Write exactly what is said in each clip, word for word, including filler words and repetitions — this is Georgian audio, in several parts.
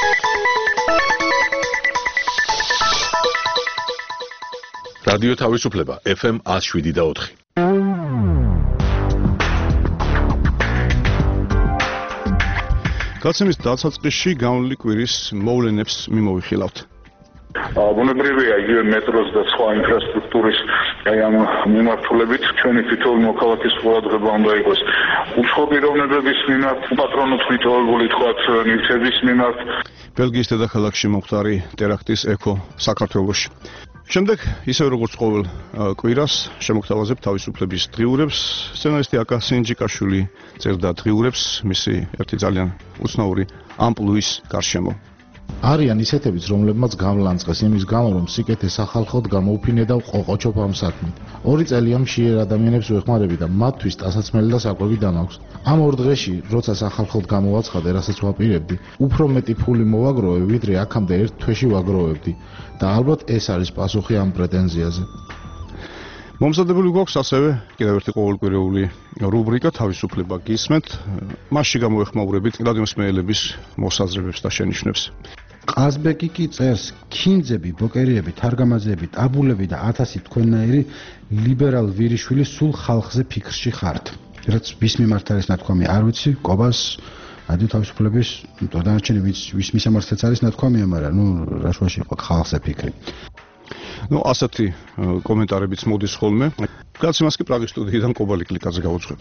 რადიო თავისუფლება ეფ ემ one oh seven და four. გაცემის დასაწყისში განვლილი კვირის მოვლენებს მიმოვიხილავთ. ბუნებრივია იგივე მეტროს და სხვა ინფრასტრუქტურის აი ამ მიმართულებით ჩვენი თითოეული მოქალაქის ყურადღება უნდა იყოს უცხო პიროვნებების მიმართ, უპატრონოდ მიტოვებული თქვათ ნივთების მიმართ. ბელგიის დედაქალაქში მომხდარი ტერაქტის ექო საქართველოში. შემდეგ, ისევ როგორც ყოველ კვირას, შემოგთავაზებ თავისუფლების დღიურებს, სცენარისტი აკა სინჯიკაშვილი წერდა დღიურებს მისი ერთი ძალიან უცნაური ამპლუის გარშემო. არიან ისეთებიც, რომლებმაც გამლანწყეს იმის გამო, რომ სიკეთე სახალხოდ გამოუფინე და ყოყოჩობ ამ საქმით. ორი წელია მშიერ ადამიანებს ვეხმარები და მათთვის ტასაცმელი და საკვები დამაქვს. ამ ორ დღეში, როცა სახალხოდ გამოვაცხადე, რასაც ვაპირებდი, უფრო მეტი ფული მოვაგროვე, ვიდრე აქამდე ერთ თვეში ვაგროვებდი. და ალბათ ეს არის პასუხი ამ პრეტენზიაზე. მომზადებული გვაქვს ასევე კიდევ ერთი ყოველკვირეული რუბრიკა თავისუფლება გისმენთ. მასში გამოეხმაურებით რადიომსმენელების მოსაზრებებს და შენიშვნებს. ყაზბეკი კი წერს: ქინძები, ბოკერიები, თარგამაძეები, ტაბულები და ათასი თქვენნაირი ლიბერალ ვირიშვილი სულ ხალხზე ფიქრში ხართ. რაც ვის მიმართ არის ნათქვამი, არ ვიცი, კობას რადიო თავისუფლების დანარჩენი ვის მისამართაც არის ნათქვამია, მაგრამ ნუ რაშვაში იყო ხალხზე ფიქრი. ნუ ასეთი კომენტარებიც მოდის ხოლმე. გაცემას კი პრაღის სტუდიიდან კობალი კლიკაძე გავუძღვები.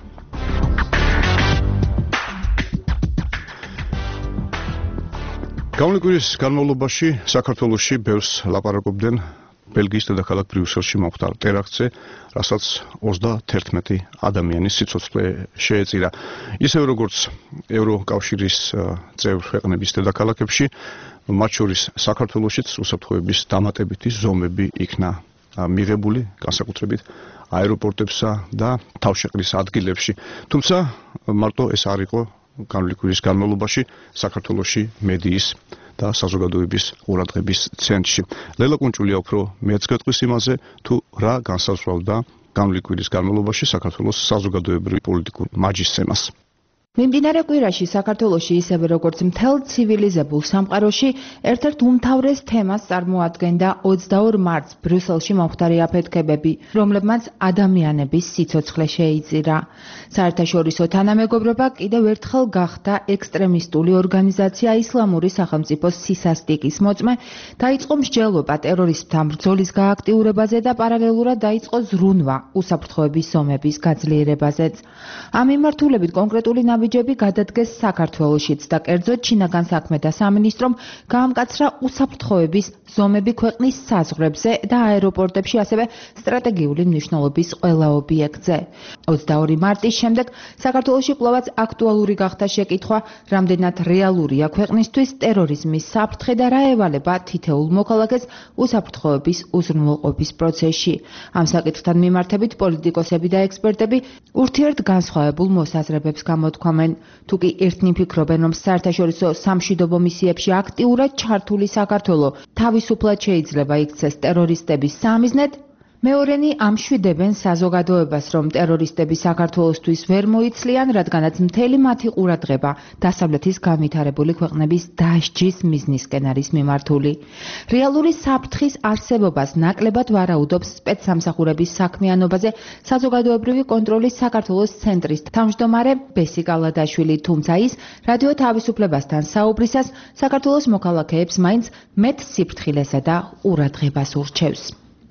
განვლილი კვირის განმავლობაში საქართველოში ბევრს ლაპარაკობდნენ ბელგიის დედაქალაქ ბრიუსელში მომხდარ ტერაქტზე, რასაც ოცდაათერთმეტი ადამიანის სიცოცხლე შეეწირა. ისევ როგორც ევროკავშირის წევრ ქვეყნების დედაქალაქებში, მათ შორის საქართველოშიც უსაფრთხოების დამატებითი ზომები იქნა მიღებული, განსაკუთრებით აეროპორტებსა და თავშეყრის ადგილებში. თუმცა მარტო ეს არ იყო განვლილი კვირის განმავლობაში საქართველოში მედიის და საზოგადოების ყურადღების ცენტრში. ლელა კუნჭულია უფრო მეც გეტყვის იმაზე, თუ რა განსაზღვრავდა განვლილი კვირის განმავლობაში საქართველოს საზოგადოებრივ პოლიტიკურ მაჯისცემას. მიმდინარე კვირაში საქართველოში ისევე როგორც მთელ ცივილიზებულ სამყაროში ერთ-ერთ უმთავრეს თემას წარმოადგენდა ოცდაორ მარტს ბრიუსელში მომხდარი აფეთქებები, რომლებმაც ადამიანების სიცოცხლე შეიწირა. საერთაშორისო თანამეგობრობა კიდევ ერთხელ გახდა ექსტრემისტული ორგანიზაცია ისლამური სახელმწიფოს სისასტიკის მოწმე, დაიწყო მსჯელობა ტერორისტთან ბრძოლის გააქტიურებაზე და პარალელურად დაიწყო ზრუნვა უსაფრთხოების ზომების გაძლიერებაზეც. ამ მიმართულებით კონკრეტული ნაბიჯები გადადგეს საქართველოშიც და კერძოდ შინაგან საქმეთა სამინისტრომ გაამკაცრა უსაფრთხოების ზომები ქვეყნის საზღვრებზე და აეროპორტებში, ასევე სტრატეგიული მნიშვნელობის ყველა ობიექტზე. ოცდაორი მარტის შემდეგ საქართველოში კვლავაც აქტუალური გახდა შეკითხვა, რამდენად რეალურია ქვეყნისთვის ტერორიზმის საფრთხე და რა ევალება თითოეულ მოქალაქეს უსაფრთხოების უზრუნველყოფის პროცესში. ამ საკითხთან მიმართებით პოლიტიკოსები და ექსპერტები ურთიერთგანსხვავებულ მოსაზრებებს გამოთქვამენ. თუ კი ერთნი ფიქრობენ, რომ საერთაშორისო სამშვიდობო მისიებში აქტიურად ჩართული საქართველო თავისუფლად შეიძლება იქცეს ტერორისტების სამიზნედ, მეორენი ამშვიდებენ საზოგადოებას, რომ ტერორისტები საქართველოსთვის ვერ მოიცლიან, რადგანაც მთელი მათი ყურადღება დასავლეთის განვითარებული ქვეყნების დასჯის მიზნისკენ არის მიმართული. რეალური საფრთხის არსებობას ნაკლებად ვარაუდობს სპეცსამსახურების საქმიანობაზე საზოგადოებრივი კონტროლის საქართველოს ცენტრის თავმჯდომარე ბესი კალადაშვილი, თუმცა ის რადიო თავისუფლებასთან საუბრისას საქართველოს მოქალაქეებს მაინც მეტ სიფრთხილესა და ყურადღებას ურჩევს.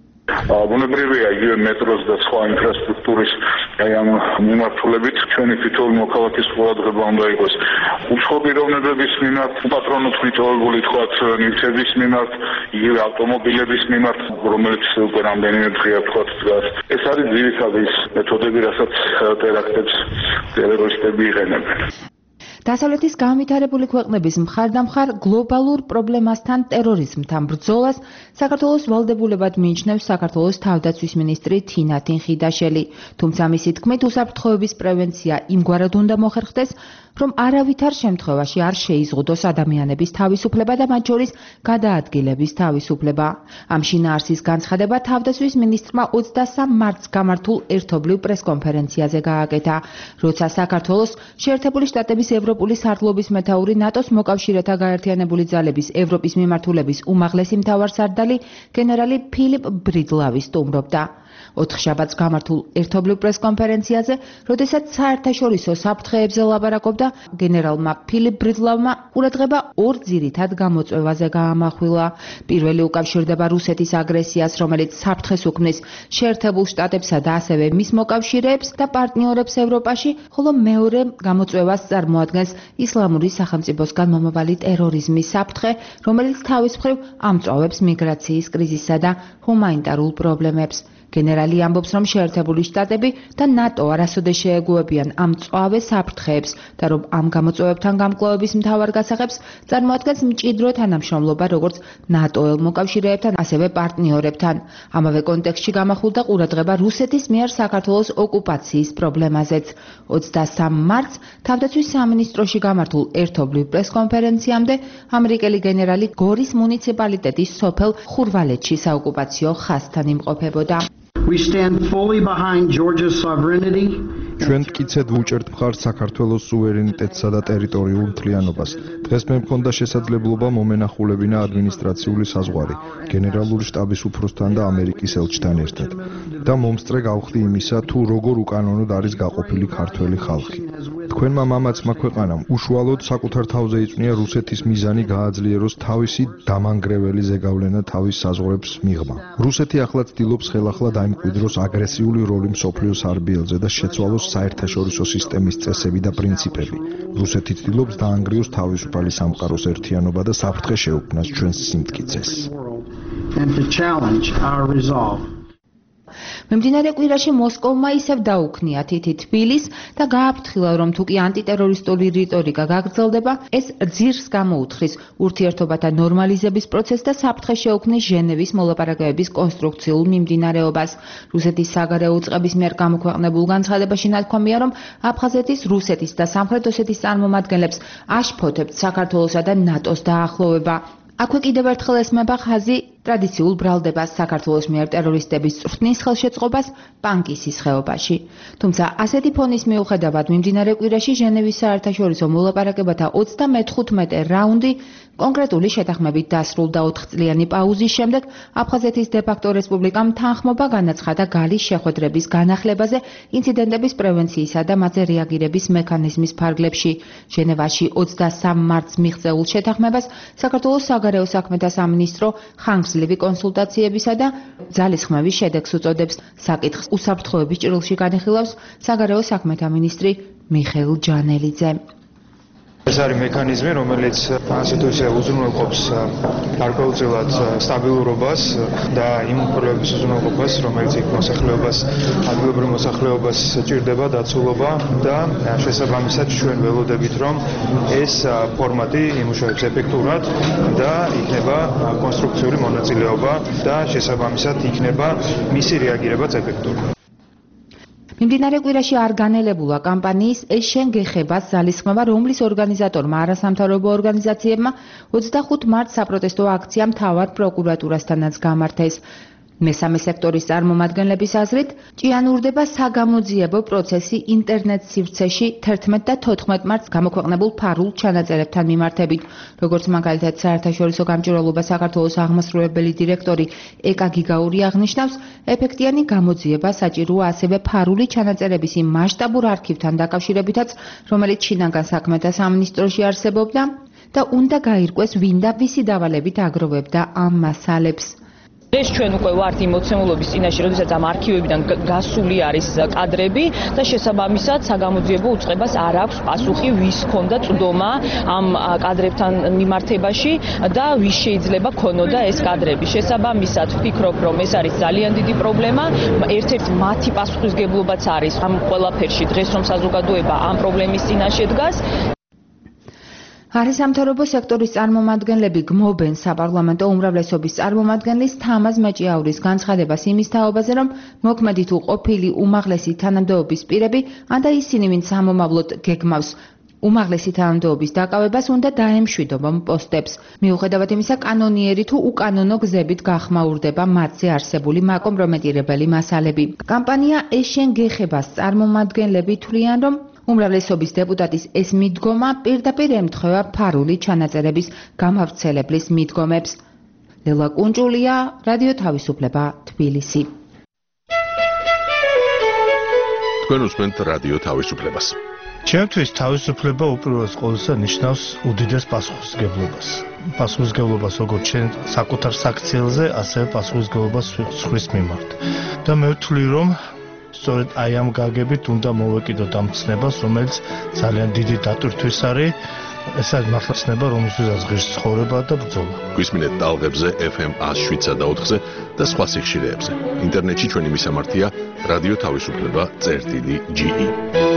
ბუნებრივია იგივე მეტროს და სხვა ინფრასტრუქტურის აი ამ მიმართულებით ჩვენი თითოეული მოქალაქის ყურადღება უნდა იყოს უცხო პიროვნებების მიმართ, უპატრონოდ მიტოვებული თქვათ ნივთების მიმართ, იგივე ავტომობილების მიმართ, რომელიც უკვე რამდენიმე დღეა თქვათ დგას. ეს არის ძირითადი მეთოდები, რასაც ტერაქტებს ტერორისტები იყენებენ. დასავლეთის განვითარებული ქვეყნების მხარდამხარ გლობალურ პრობლემასთან ტერორიზმთან ბრძოლას საქართველოს ვალდებულებად მიიჩნევს საქართველოს თავდაცვის მინისტრი თინათინ ხიდაშელი. თუმცა მისი თქმით, უსაფრთხოების პრევენცია იმგვარად უნდა მოხერხდეს, რომ არავითარ შემთხვევაში არ შეიზღუდოს ადამიანების თავისუფლება და მათ შორის გადაადგილების თავისუფლება. ამ შინაარსის განცხადება თავდაცვის მინისტრმა ოცდასამ მარტს გამართულ ერთობლივ პრესკონფერენციაზე გააკეთა, როცა საქართველოს შეერთებული შტატების ევროპულ ევროპული სარდლობის მეთაური ნატოს მოკავშირეთა გაერთიანებული ძალების ევროპის მიმართულების უმაღლესი მთავარსარდალი გენერალი ფილიპ ბრიდლავი სტუმრობდა. ოთხშაბათს გამართულ ერთობლივ პრესკონფერენციაზე, როდესაც საერთაშორისო საფრთხეებზე ლაპარაკობდა, გენერალმა ფილიპ ბრიდლავმა ყურადღება ორ ძირითად გამოწვევაზე გაამახვილა. პირველი უკავშირდება რუსეთის აგრესიას, რომელიც საფრთხეს უქმნის შეერთებულ შტატებსა და ასევე მის მოკავშირეებს და პარტნიორებს ევროპაში, ხოლო მეორე გამოწვევას წარმოადგენს ისლამური სახელმწიფოსგან მომავალი ტერორიზმის საფრთხე, რომელიც თავის მხრივ ამწვავებს მიგრაციის კრიზისსა და ჰუმანიტარულ პრობლემებს. გენერალი ამბობს, რომ შეერთებული შტატები და ნატო არასოდეს შეეგუებიან ამ მწვავე საფრთხეებს და რომ ამ გამოწვევებთან გამკლავების მთავარ გასაღებს წარმოადგენს მჭიდრო თანამშრომლობა როგორც ნატოელ მოკავშირეებთან, ასევე პარტნიორებთან. ამავე კონტექსტში გამახვილდა ყურადღება რუსეთის მიერ საქართველოს ოკუპაციის პრობლემაზეც. ოცდასამ მარტს თავდაცვის სამინისტროში გამართულ ერთობლივ პრესკონფერენციამდე ამერიკელი გენერალი გორის მუნიციპალიტეტის სოფელ ხურვალეთში საოკუპაციო ხაზთან იმყოფებოდა. We stand fully behind Georgia's sovereignty. ჩვენ მტკიცედ ვუჭერთ მხარს საქართველოს სუვერენიტეტსა და ტერიტორიულ მთლიანობას. დღეს მე მქონდა შესაძლებლობა მომენახულებინა ადმინისტრაციული საზღვარი, გენერალური შტაბის უფროსთან და ამერიკის ელჩთან ერთად. და მომსწრე გავხდი იმისა, თუ როგორ უკანონოდ არის გაყოფილი ქართველი ხალხი. თქვენმა მამაცმა ქვეყანამ უშუალოდ საკუთარ თავზე იწვნია რუსეთის მიზანი გააძლიეროს თავისი დამანგრეველი ზეგავლენა თავის საზღვრებს მიღმა. რუსეთი ახლა ცდილობს ხელახლა დაიმკვიდროს აგრესიული როლი მსოფლიოს არბიელზე და შეცვალოს საერთაშორისო სისტემის წესები და პრინციპები. რუსეთი ცდილობს დაანგრიოს თავისუფალი სამყაროს ერთიანობა და საფრთხე შეუქმნას ჩვენს სიმტკიცეს. მიმდინარე კვირაში მოსკოვმა ისევ დაუქნია თითი თბილისს და გააფრთხილა, რომ თუ კი ანტიტერორისტული რიტორიკა გაგრძელდება, ეს ძირს გამოუთხრის ურთიერთობათა ნორმალიზების პროცესს და საფრთხე შეუქმნის ჟენევის მოლაპარაკებების კონსტრუქციულ მიმდინარეობას. რუსეთის საგარეო უწყების მიერ გამოქვეყნებულ განცხადებაში ნათქვამია, რომ აფხაზეთის, რუსეთის და სამხრეთ ოსეთის წარმომადგენლებს აშფოთებთ საქართველოსა და ნატოს დაახლოვება. აქვე კიდევ ერთხელ ესმება ხაზი ტრადიციულ ბრალდებას საქართველოს მიერ ტერორისტების წვრთნის ხელშეწყობას პანკისის ხეობაში. თუმცა ასეთი ფონის მიუხედავად მიმდინარე კვირაში ჟენევის საერთაშორისო მოლაპარაკებათა ოცდამეთხუთმეტე რაუნდი კონკრეტული შეთანხმებით დასრულდა. ოთხწლიანი პაუზის შემდეგ აფხაზეთის დე-ფაქტო რესპუბლიკამ თანხმობა განაცხადა გალის შეხვედრების განახლებაზე ინციდენტების პრევენციისა და მათზე რეაგირების მექანიზმის ფარგლებში. ჟენევაში ოცდასამ მარტს მიღწეულ შეთანხმებას საქართველოს საგარეო საქმეთა სამინისტრო ხანგრძლივი კონსულტაციებისა და ძალისხმევის შედეგს უწოდებს. საკითხს უსაფრთხოების ჭრილში განიხილავს საგარეო საქმეთა მინისტრი მიხეილ ჯანელიძე. ეს არის მექანიზმი, რომელიც ასე თუ ისე უზრუნველყოფს გარკვეულწილად სტაბილურობას და იმ უფლებების უზრუნველყოფას, რომელიც იქ მოსახლეობას, ადგილობრივ მოსახლეობას ჭირდება დაცულობა და შესაბამისად ჩვენ ველოდებით, რომ ეს ფორმატი იმუშავებს ეფექტურად და იქნება კონსტრუქციული მონაწილეობა და შესაბამისად იქნება მისი რეაგირებაც ეფექტური. მიმდინარე კვირაში არ განელებულა კამპანიის ეს შენ გეხებას ძალისხმევა, რომლის ორგანიზატორმა არასამთავრობო ორგანიზაციებმა ოცდახუთ მარტს საპროტესტო აქცია მთავარ პროკურატურასთანაც გამართეს. მესამე სექტორის წარმომადგენლების აზრით, ჭიანურდება საგამოძიებო პროცესი ინტერნეტ სივრცეში თერთმეტ და თოთხმეტ მარტს გამოქვეყნებულ ფარულ ჩანაწერებთან მიმართებით. როგორც მაგალითად საერთაშორისო გამჭვირვალობა საქართველოს აღმასრულებელი დირექტორი ეკა გიგაური აღნიშნავს, ეფექტიანი გამოძიება საჭიროა ასევე ფარული ჩანაწერების იმ მასშტაბურ არქივთან დაკავშირებითაც, რომელიც შინაგან საქმეთა სამინისტროში არსებობდა და უნდა გაირკვეს ვინ და ვისი დავალებით აგროვებდა ამ მასალებს. ეს ჩვენ უკვე ვართ იმ მოცემულობის წინაშე, როდესაც ამ არქივებიდან გასული არის კადრები და შესაბამისად საგამოძიებო უწყებას არ აქვს პასუხი, ვის ჰქონდა წვდომა ამ კადრებთან მიმართებაში და ვის შეიძლება ქონოდა ეს კადრები. შესაბამისად ვფიქრობ, რომ ეს არის ძალიან დიდი პრობლემა. ერთ-ერთი მათი პასუხისგებლობაც არის ამ ყველაფერში დღეს, რომ საზოგადოება ამ პრობლემის წინაშე დგას. არასამთავრობო სექტორის წარმომადგენლები გმობენ საპარლამენტო უმრავლესობის წარმომადგენლის თამაზ მეჭიაურის განცხადებას იმის თაობაზე, რომ მოქმედი თუ ყოფილი უმაღლესი თანამდებობის პირები, ანდა ისინი, ვინც სამომავლოდ გეგმავს უმაღლესი თანამდებობის დაკავებას, უნდა დაემშვიდობონ პოსტებს. მიუხედავად იმისა, კანონიერი თუ უკანონო გზებით გახმაურდება მათზე არსებული მაკომპრომეტირებელი მასალები. კამპანია ეს შენ გეხებას წარმომადგენლები თვლიან, რომ უმრავლესობის დეპუტატის ეს მიდგომა პირდაპირ ემთხვევა ფარული ჩანაწერების გამავრცელებლის მიდგომებს. ლელა კუნჭულია, რადიო თავისუფლება, თბილისი. თქვენ უსმენთ რადიო თავისუფლებას. ჩემთვის თავისუფლება უპირველეს ყოვლისა ნიშნავს უდიდეს პასუხისმგებლობას. პასუხისმგებლობას როგორც ჩვენ საკუთარ საქციელზე, ასევე პასუხისმგებლობას სხვის მიმართ. და მე ვთვლი, რომ სწორედ აი ამ გაგებით უნდა მოვეკიდოთ ამ ცნებას, რომელიც ძალიან დიდი დატვირთვის არის. ეს არის მართლა ცნება, რომელსაც ღირს ცხოვრება და ბრძოლა. გვისმინეთ ტალღებზე ეფ ემ one oh seven point eight-ზე და სხვა სიხშირეებზე. ინტერნეტში ჩვენი მისამართია რადიო თავისუფლება წერტილი ჯი ი.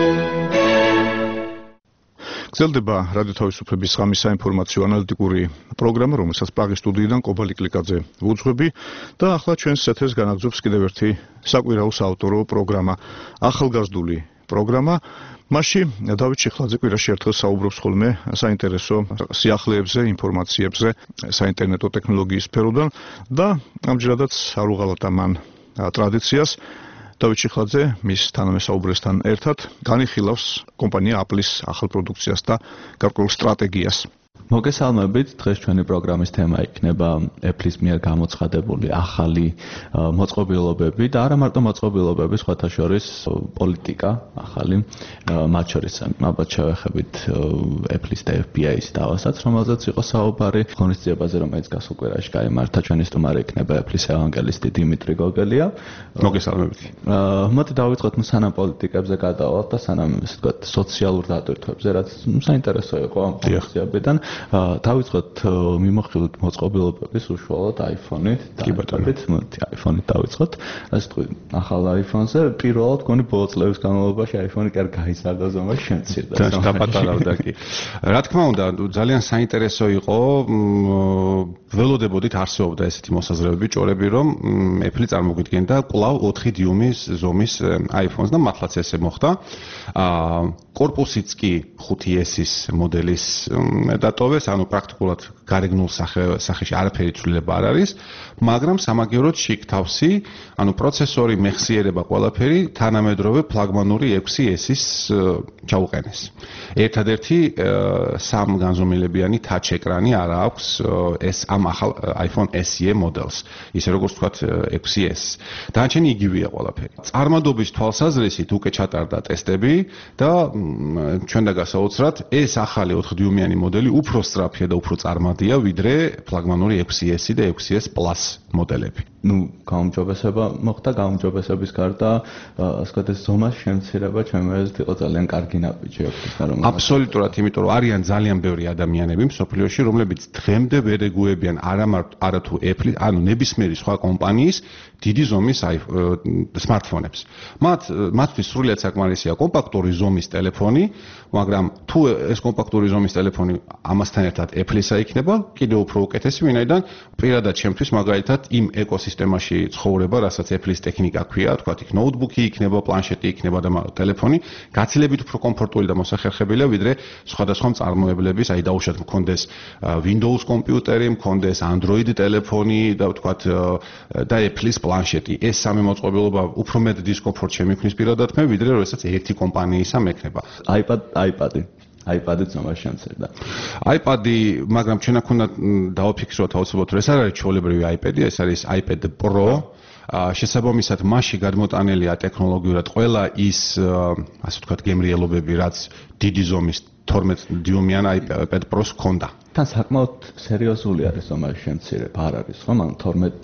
გრძელდება რადიო თავისუფლების ღამის საინფორმაციო ანალიტიკური პროგრამა, რომელსაც პრაღის სტუდიიდან კობალი კლიკაძე ვუძღვები და ახლა ჩვენს ეთერს განაგრძობს კიდევ ერთი საკვირაო საავტორო პროგრამა, ახალგაზრდული პროგრამა. მასში დავით ჩიხლაძე კვირაში ერთხელ საუბრობს ხოლმე საინტერესო სიახლეებზე, ინფორმაციებზე, საინტერნეტო ტექნოლოგიის სფეროდან და ამჯერადაც არ უღალატა მან ტრადიციას. დავით ჩიხლაძე მის თანამესაუბრესთან ერთად განიხილავს კომპანია Apple-ის ახალ პროდუქციას და გარკვეულ სტრატეგიას. მოგესალმებით, დღეს ჩვენი პროგრამის თემა იქნება Apple-ის მიერ გამოცხადებული ახალი მოწყობილობები და არა მარტო მოწყობილობები, სხვათა შორის პოლიტიკა ახალი, მათ შორის ალბათ შევეხებით Apple-ის და ეფ ბი აის დავასაც, რომელზეც იყო საუბარი ღონისძიებაზე, რომელიც გასულ კვირაში გაიმართა. ჩვენი სტუმარი იქნება Apple-ის ევანგელისტი დიმიტრი გოგელია. მოგესალმებით. მოდი დავიწყოთ სანამ პოლიტიკებზე გადავალთ და სანამ ესე ვთქვათ სოციალურ დატვირთვებზე, რაც საინტერესო იყო ამ ღონისძიებიდან. დავიწყოთ მიმოხილოთ მოწყობილობების უშუალოდ iPhone-ით და iPad-ით, მოდი iPhone-ით დავიწყოთ. ასე თქვი, ახალ iPhone-ზე პირველად გონი ბოლო წლების განმავლობაში iPhone-ი კარ გაიზარდა ზომაში შემცირდა. და დაპატარავდა კი. რა თქმა უნდა, ძალიან საინტერესო იყო, ველოდებოდით არსებობდა ესეთი მოსაზრებები, ჭორები, რომ Apple წარმოგვიდგენდა კვლავ ოთხი დიუმის ზომის iPhone-ს და მართლაც ესე მოხდა. აა კორპუსიც კი ხუთი ეს-ის მოდელის დატოვეს, ანუ პრაქტიკულად გარეგნულ სახეში არაფერი ცვლილება არ არის, მაგრამ სამაგიეროდ შიგ თავსი, ანუ პროცესორი, მეხსიერება, ყველაფერი თანამედროვე ფლაგმანური ექვსი ეს-ის ჩაუყენეს. ერთადერთი სამ განზომილებიანი touch ეკრანი არ აქვს ეს ამ ახალ iPhone ეს ი მოდელს, ისე როგორც ვთქვათ ექვსი ეს. დანარჩენი იგივეა ყველაფერი. წარმადობის თვალსაზრისით უკვე ჩატარდა ტესტები და ჩვენ და გასაოცრად ეს ახალი ოთხ დიუმიანი მოდელი უფრო სწრაფია და უფრო წარმადია ვიდრე ფლაგმანური ექვსი ეს და ექვსი ეს პლუს მოდელები. ნუ გაუმჯობესება მოხდა, გაუმჯობესების გარდა ასე ვთქვათ ეს ზომას შემცირება ჩემი აზრით იყო ძალიან კარგი ნაბიჯი Apple-ს. აბსოლუტურად, იმიტომ რომ არიან ძალიან ბევრი ადამიანები მსოფლიოში, რომლებიც დღემდე ვერ ეგუებიან არა არა თუ Apple, ანუ ნებისმიერი სხვა კომპანიის დიდი ზომის smartphone-ებს. მათ მათთვის სრულიად საკმარისია კომპაქტური ზომის ტელეფონი, მაგრამ თუ ეს კომპაქტური ზომის ტელეფონი ამასთან ერთად Apple-ისა იქნება, კიდევ უფრო უკეთესი, ვინაიდან პირადად ჩემთვის მაგალითად იმ ეკოსისტემაში ცხოვრება, რასაც Apple-ის ტექნიკა ქვია, თქვა იქ ნოუთბუქი იქნება, პლანშეტი იქნება და ტელეფონი, გაცილებით უფრო კომფორტული და მოსახერხებელია, ვიდრე სხვადასხვა მწარმოებლების, აი დაუშვათ მქონდეს Windows კომპიუტერი, მქონდეს Android ტელეფონი და თქვა და Apple-ის პლანშეტი. ეს სამი მოწყობილობა უფრო მეტ დისკომფორტ შემიქმნის პირადად მე, ვიდრე როდესაც ერთი კომპანიისა მექნება. iPad, iPad-ი iPad-ით ზომაში შემცირდა. iPad-ი, მაგრამ ჩვენ აქ უნდა დავაფიქსიროთ აუცილებლად, რომ ეს არ არის ჩვეულებრივი iPad-ი, ეს არის iPad Pro. შესაბამისად, მასში გადმოტანილია ტექნოლოგიურად ყველა ის, ასე ვთქვათ, გემრიელობები, რაც დიდი ზომის თორმეტ დიუმიან iPad Pro-ს ჰქონდა. თან საკმაოდ სერიოზული არის ზომაში შემცირება, არ არის ხო? მან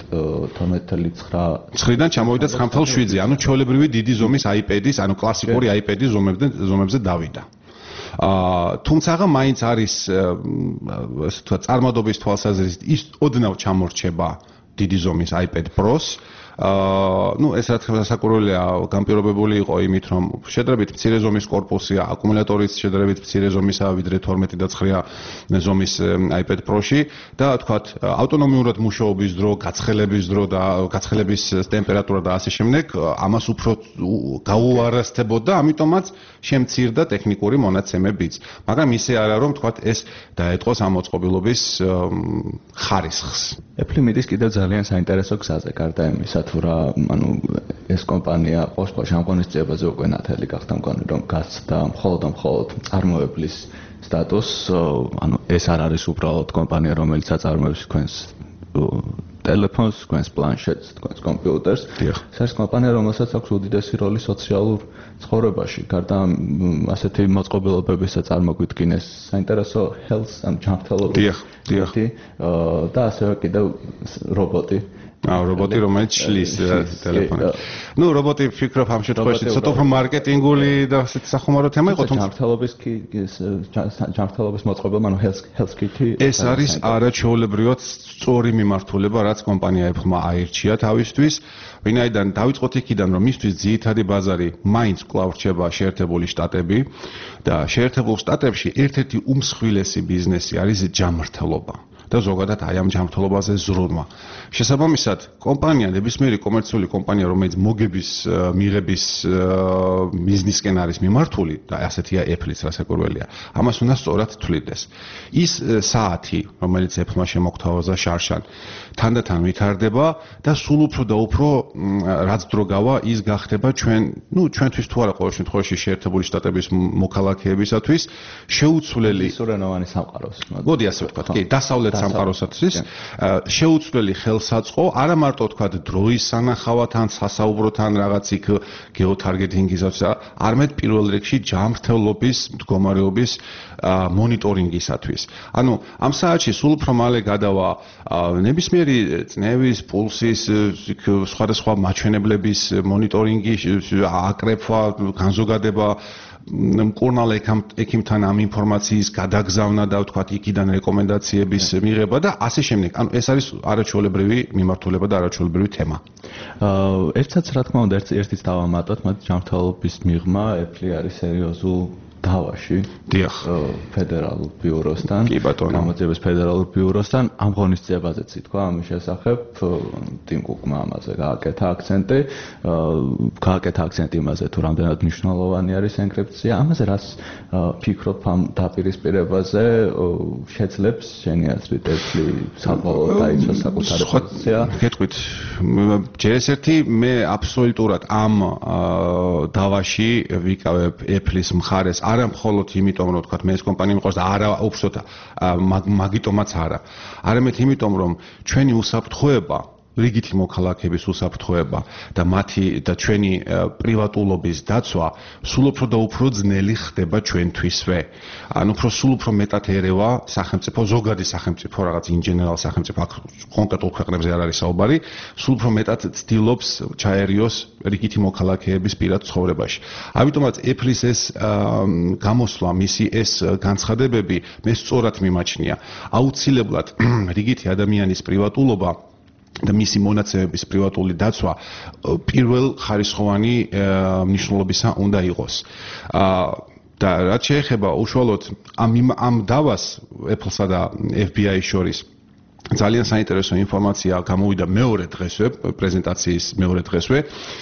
თორმეტ ცხრიდან ჩამოვიდა ცხრამთელ შვიდზე, ანუ ჩვეულებრივი დიდი ზომის iPad-ის, ანუ კლასიკური iPad-ის ზომებზე დავიდა. აა თუმცა მაინც არის ასე ვთქვათ, წარმადობის თვალსაზრისით ის ოდნავ ჩამორჩება დიდი ზომის iPad Pro-ს. აა ნუ ეს რა თქმა უნდა საკურველია განპირობებული იყო იმით, რომ შედარებით მცირე ზომის კორპუსია, აკუმულატორიც შედარებით მცირე ზომისაა, ვიდრე თორმეტი და ცხრა ზომის iPad Pro-ში და თქვათ ავტონომიურად მუშაობის დრო, გაცხელების დრო და გაცხელების ტემპერატურა და ასე შემდეგ, ამას უფრო გაუარესდებოდა, ამიტომაც შემცირდა ტექნიკური მონაცემებიც. მაგრამ ისე არა რომ თქვათ ეს დაეთყოს ამ მოწყობილობის ხარისხს. Apple მიდის კიდევ ძალიან საინტერესო გზაზე გარდა იმისა, თუ რა, ანუ ეს კომპანია ყოველთვის ამონისტებაზე უკვე ნათელი გახდა მგონი რომ გასცდა მხოლოდ მხოლოდ წარმოებლის სტატუსს, ანუ ეს არ არის უბრალოდ კომპანია, რომელიც აწარმოებს თქვენს ტელეფონს, თქვენს პლანშეტს, თქვენს კომპიუტერს. ეს არის კომპანია, რომელსაც აქვს უდიდესი როლი სოციალურ ცხოვრებაში. გარდა ასეთი მოწყობილობებისა წარმოგვიდგინეს საინტერესო health and ჯანმრთელობის და ასევე კიდევ რობოტი. აა რობოტი რომელიც შლის ტელეფონებს. ნუ რობოტი ფიქრობ ამ შემთხვევაში ცოტა უფრო მარკეტინგული და ასეთი სახუმარო თემა იყო, თუმცა ჯანმრთელობის ჯანმრთელობის მოწყობილობა, ანუ health health kit-ი ეს არის არაჩვეულებრივად სწორი მიმართულება, რაც კომპანია Apple-მა აირჩია თავისთვის. ვინაიდან დავიწყოთ იქიდან, რომ მისთვის ძირითადი ბაზარი მაინც კვლავ რჩება შეერთებული შტატები და შეერთებულ შტატებში ერთ-ერთი უმსხვილესი ბიზნესი არის ჯანმრთელობა. და ზოგადად აი ამ ჯანმრთელობაზე ზრუნვა. შესაბამისად, კომპანია, ნებისმიერი კომერციული კომპანია, რომელიც მოგების მიღების ბიზნესკენ არის მიმართული და ასეთია Apple-იც რასაკვირველია, ამას უნდა სწორად თვლიდეს. ის საათი, რომელიც Apple-მა შემოგთავაზა შარშან, თანდათან ვითარდება და სულ უფრო და უფრო რაც დრო გავა, ის გახდება ჩვენ, ну, ჩვენთვის თუ არა ყოველ შემთხვევაში შეერთებული შტატების მოქალაქეებისათვის შეუცვლელი სურენოვანი სამყაროს. მოდი ასე ვთქვათ, კი, დასავლეთ სამყაროსათვის შეუცვლელი ხელსაწყო, არა მარტო თქვა დროის სანახავად ან სასაუბროთ ან რაღაც იქ გეოთარგეტინგისას, არამედ პირველ რიგში ჯანმრთელობის მდგომარეობის მონიტორინგისათვის. ანუ ამ საათში სულ უფრო მალე გადავა ნებისმიერი წნევის, პულსის, სხვადასხვა მაჩვენებლების მონიტორინგი, აკრეფვა, განზოგადება მკურნალ ექიმთან ამ ინფორმაციის გადაგზავნა და ვთქვათ იქიდან რეკომენდაციების მიღება და ასე შემდეგ. ანუ ეს არის არაჩვეულებრივი მიმართულება და არაჩვეულებრივი თემა. აა ერთსაც რა თქმა უნდა ერთიც დავამატოთ, მათ ჯანმრთელობის მიღმა Apple არის სერიოზულ დავაში. დიახ, ფედერალურ ბიუროსთან, კი ბატონო, გამოძიების ფედერალურ ბიუროსთან ამ ღონისძიებაზეც ითქვა ამის შესახებ, ტიმ კუკმა ამაზე გააკეთა აქცენტი, გააკეთა აქცენტი იმაზე თუ რამდენად მნიშვნელოვანი არის ენკრიფცია. ამაზე რას ფიქრობ ამ დაპირისპირებაზე შეძლებს შენი აზრით Apple საბოლოოდ დაიცვა საკუთარი პოზიცია? გეტყვით, ჯერ ეს ერთი მე აბსოლუტურად ამ დავაში ვიკავებ Apple-ის მხარეს. არა მხოლოდ იმიტომ, რომ თქვა მე ეს კომპანია მიყვარს და არა უბრალოდ მაგიტომაც არა. არამედ იმიტომ, რომ ჩვენი უსაფრთხოება, რიგითი მოქალაქეების უსაფრთხოება და მათი და ჩვენი პრივატულობის დაცვა სულ უფრო და უფრო ძნელი ხდება ჩვენთვისვე. ანუ უფრო სულ უფრო მეტად ერევა სახელმწიფო, ზოგადი სახელმწიფო, რაღაც in general სახელმწიფო, აქ კონკრეტულ ქვეყნებზე არ არის საუბარი, სულ უფრო მეტად ცდილობს ჩაერიოს რიგითი მოქალაქეების პირად ცხოვრებაში. ამიტომაც Apple-ის ეს გამოსვლა, მისი ეს განცხადებები მე სწორად მიმაჩნია. აუცილებლად რიგითი ადამიანის პრივატულობა და მისი მონაცემების პრივატული დაცვა პირველ ხარისხოვანი მნიშვნელობისა უნდა იყოს. და რაც შეეხება უშუალოდ ამ ამ დავას Apple-სა და F B I-ის შორის ძალიან საინტერესო ინფორმაცია გამოვიდა მეორე დღესვე, პრეზენტაციის მეორე დღესვე.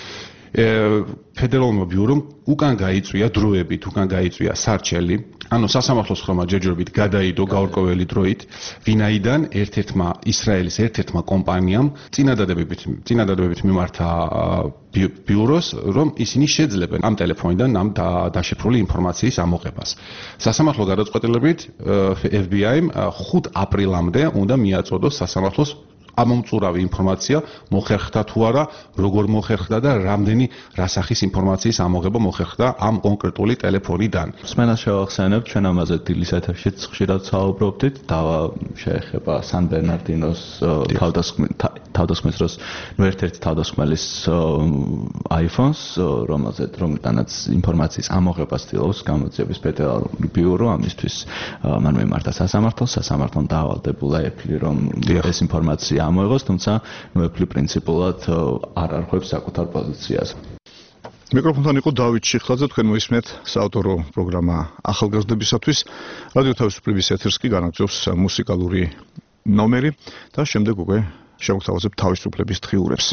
ფედერალურმა ბიურომ უკან გაიწვია დროებით, უკან გაიწვია სარჩელი, ანუ სასამართლოს ხრომა ჯერჯერობით გადაიდო გაურკვეველი დროით, ვინაიდან ერთ-ერთმა ისრაელის ერთ-ერთმა კომპანიამ წინადადებებით, წინადადებებით მიმართა ბიუროს, რომ ისინი შეძლებენ ამ ტელეფონიდან ამ დაშიფრული ინფორმაციის ამოღებას. სასამართლო გადაწყვეტილებით F B I-მ ხუთ აპრილამდე უნდა მიაწოდოს სასამართლოს ამომწურავი ინფორმაცია მოხერხდა თუ არა, როგორ მოხერხდა და რამდენი რასახის ინფორმაციის ამოღება მოხერხდა ამ კონკრეტული ტელეფონიდან. მსმენელს შევახსენებ, ჩვენ ამაზე დილის ეთერშიც ხშირად საუბრობდით, დავა შეეხება სან ბერნარდინოს თავდასხმის დროს, ნუ ერთ-ერთი თავდასხმელის iPhone-ს, რომელზეც რომელთანაც ინფორმაციის ამოღება ცდილობს გამოძიების ფედერალური ბიურო, ამისთვის მან მიმართა სასამართლოს, სასამართლომ დაავალდებულა Apple, რომ ეს ინფორმაცია ამოიღოს, თუმცა ნუ Apple პრინციპულად არ არღვევს საკუთარ პოზიციაზე. მიკროფონთან იყო დავით შიხლაძე, თქვენ მოისმენთ საავტორო პროგრამა ახალგაზრდებისათვის. რადიო თავისუფლების ეთერს კი განაგრძობს მუსიკალური ნომერი და შემდეგ უკვე შევგთავაზებთ თავისუფლების დღიურებს.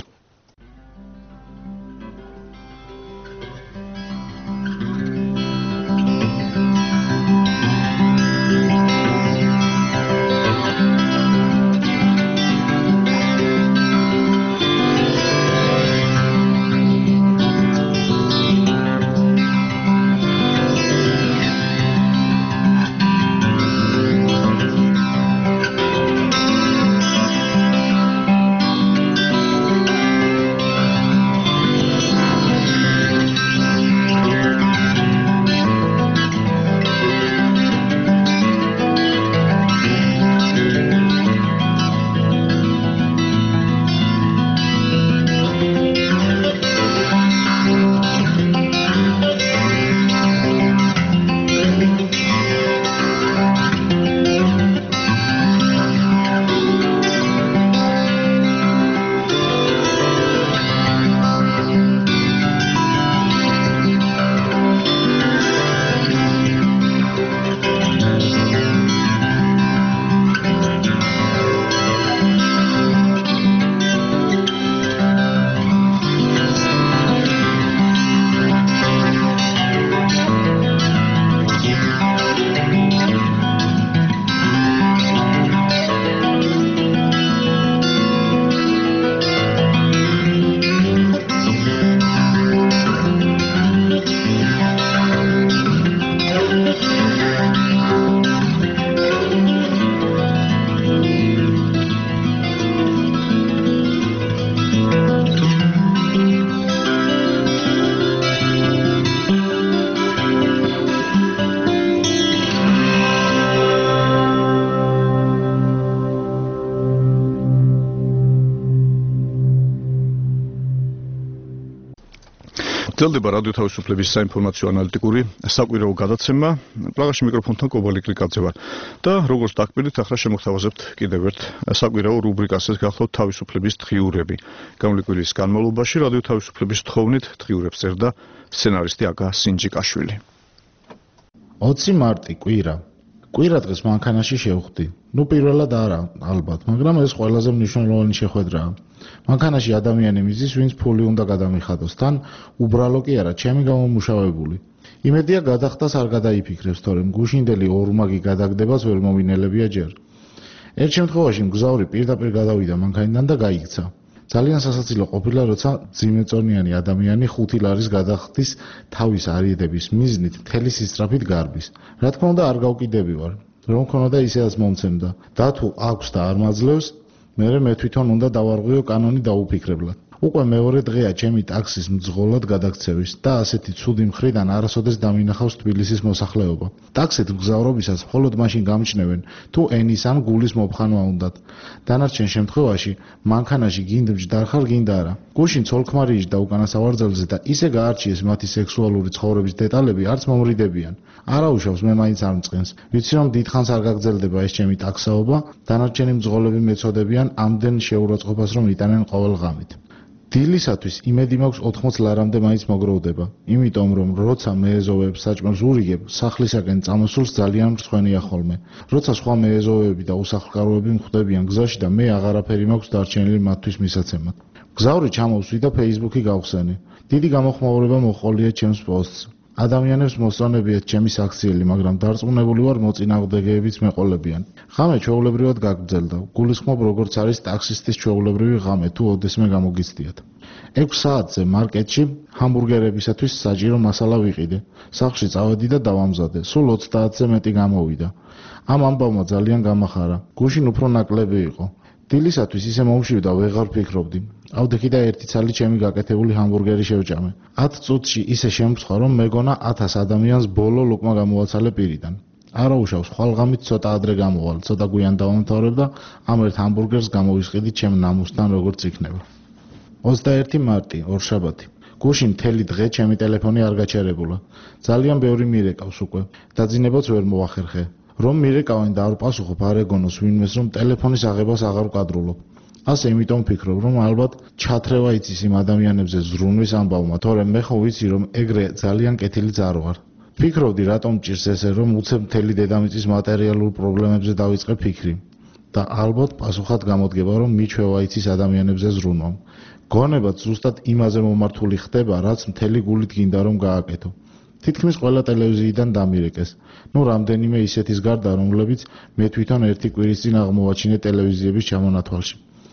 ძლდება რადიო თავისუფლების საინფორმაციო ანალიტიკური საკვირაო გადაცემა. პრაღაში მიკროფონთან კობალი კრიკაძე ვარ. და როგორც დაგკვირდით, ახლა შემოგთავაზებთ კიდევ ერთ საკვირაო რუბრიკას, ეს გახლავთ თავისუფლების დღიურები. გამლიკვილის განმავლობაში რადიო თავისუფლების თხოვნით დღიურებს წერდა სცენარისტი აკა სინჯიკაშვილი. ოცი მარტი კვირა. კვირა დღეს მანქანაში შევხვდი. ნუ პირველად არა, ალბათ, მაგრამ ეს ყველაზე მნიშვნელოვანი შეხვედრაა. მანქანაში ადამიანი მიზის, ვინც ფული უნდა გადამიხადოს, თან უბრალო კი არა, ჩემი გამომუშავებული. იმედია გადახდას არ გადაიფიქრებს, თორემ გუშინდელი ორმაგი გადაგდებას ვერ მომინელებია ჯერ. ერთ შემთხვევაში მგზავრი პირდაპირ გადავიდა მანქანიდან და გაიქცა. ძალიან სასაცილო ყოფილა, როცა ძიმეწონიანი ადამიანი ხუთი ლარის გადახდის თავის არიდების მიზნით მთელი სისწრაფით გარბის. რა თქმა უნდა, არ გავკიდები ვარ, რომ ქონოდა ისედაც მომცემდა. და თუ აქვს და არ მაძლევს, მერე მე თვითონ უნდა დავარღვიო კანონი დაუფიქრებლად. უკვე მეორე დღეა ჩემი ტაქსის მძღოლად გადაქცევის და ასეთი ცუდი მხრიდან არასოდეს დამინახავს თბილისის მოსახლეობა. ტაქსით მგზავრობისას მხოლოდ მაშინ გამჩნევენ, თუ ენის ან გულის მოფხანვა უნდათ. დანარჩენ შემთხვევაში მანქანაში გინდ მჯდარ ხარ, გინდა არა. გუშინ ცოლ-ქმარი იჯდა უკანა სავარძელზე და ისე გაარჩიეს მათი სექსუალური ცხოვრების დეტალები, არც მომრიდებიან. არაუშავს, მე მაინც არ მწყენს. ვიცი რომ დიდხანს არ გაგრძელდება ეს ჩემი ტაქსაობა, დანარჩენი მძღოლები მეწოდებიან ამდენ შეურაცხყოფას, რომ იტანენ ყოველ ღამით. დილისათვის იმედი მაქვს ოთხმოც ლარამდე მაინც მოგროვდება, იმიტომ რომ როცა მეეზოვეებს საჭმელს ურიგებ, სახლისაკენ წამოსულს ძალიან მრცხვენია ხოლმე. როცა სხვა მეეზოვეები და უსახლკაროები მხვდებიან გზაში და მე აღარაფერი მაქვს დარჩენილი მათთვის მისაცემად. გზავრი ჩამოვსვი და Facebook-ი გავხსენი. დიდი გამოხმაურება მოჰყოლია ჩემს პოსტს. ადამიანებს მოსწონებიათ ჩემი საქციელი, მაგრამ დარწმუნებული ვარ მოწინააღმდეგეებიც მეყოლებიან. ღამე ჩვეულებრივად გაგრძელდა. გულისხმობ როგორც არის ტაქსისტის ჩვეულებრივი ღამე, თუ ოდესმე გამოგიცდიათ. ექვს საათზე მარკეტში ჰამბურგერებისათვის საჭირო მასალა ვიყიდე. სახლში წავედი და დავამზადე. სულ ოცდაათზე მეტი გამოვიდა. ამ ამბავმა ძალიან გამახარა. გუშინ უფრო ნაკლები იყო. დილისათვის ისე მომშვიდა, ვეღარ ფიქრობდი. ავდექი და ერთი ცალი ჩემი გაკეთებული ჰამბურგერი შევჭამე. ათ წუთში ისე შემწხვა, რომ მეგონა ათას ადამიანს ბოლო ლუკმა გამოვაცალე პირიდან. არაუშავს, ხვალღამით ცოტა ადრე გამოვალ, ცოტა გვიან დავამთავრებ და ამ ერთ ჰამბურგერს გამოვისყიდი ჩემ ნამუსთან, როგორც იქნება. ოცდაერთი მარტი, ორშაბათი. გუშინ მთელი დღე ჩემი ტელეფონი არ გაჩერებულა. ძალიან ბევრი მირეკავს უკვე. დაძინებაც ვერ მოახერხე. რომ მირეკავენ და არ პასუხობ, არ ეგონოს ვინმეს, რომ ტელეფონის აღებას აღარ ვკადრულობ. ასე იმიტომ ვფიქრობ, რომ ალბათ ჩათრევა იცის იმ ადამიანებზე ზრუნვის ამბავმა, თორემ მე ხო ვიცი, რომ ეგრე ძალიან კეთილი ძარო ვარ. ფიქრობდი, რატომ ჭირს ესე, რომ უცებ მთელი დედამიწის მატერიალურ პრობლემებზე დავიწყე ფიქრი. და ალბათ პასუხად გამოდგება, რომ მიჩვევა იცის ადამიანებზე ზრუნვამ. გონებაც ზუსტად იმაზე მომართული ხდება, რაც მთელი გულით გინდა რომ გააკეთო. თითქმის ყველა ტელევიზიიდან დამირეკეს. ნუ რამდენიმე ისეთის გარდა, რომლებიც მე თვითონ ერთი კვირის წინ აღმოვაჩინე ტელევიზიების ჩამონათვალში.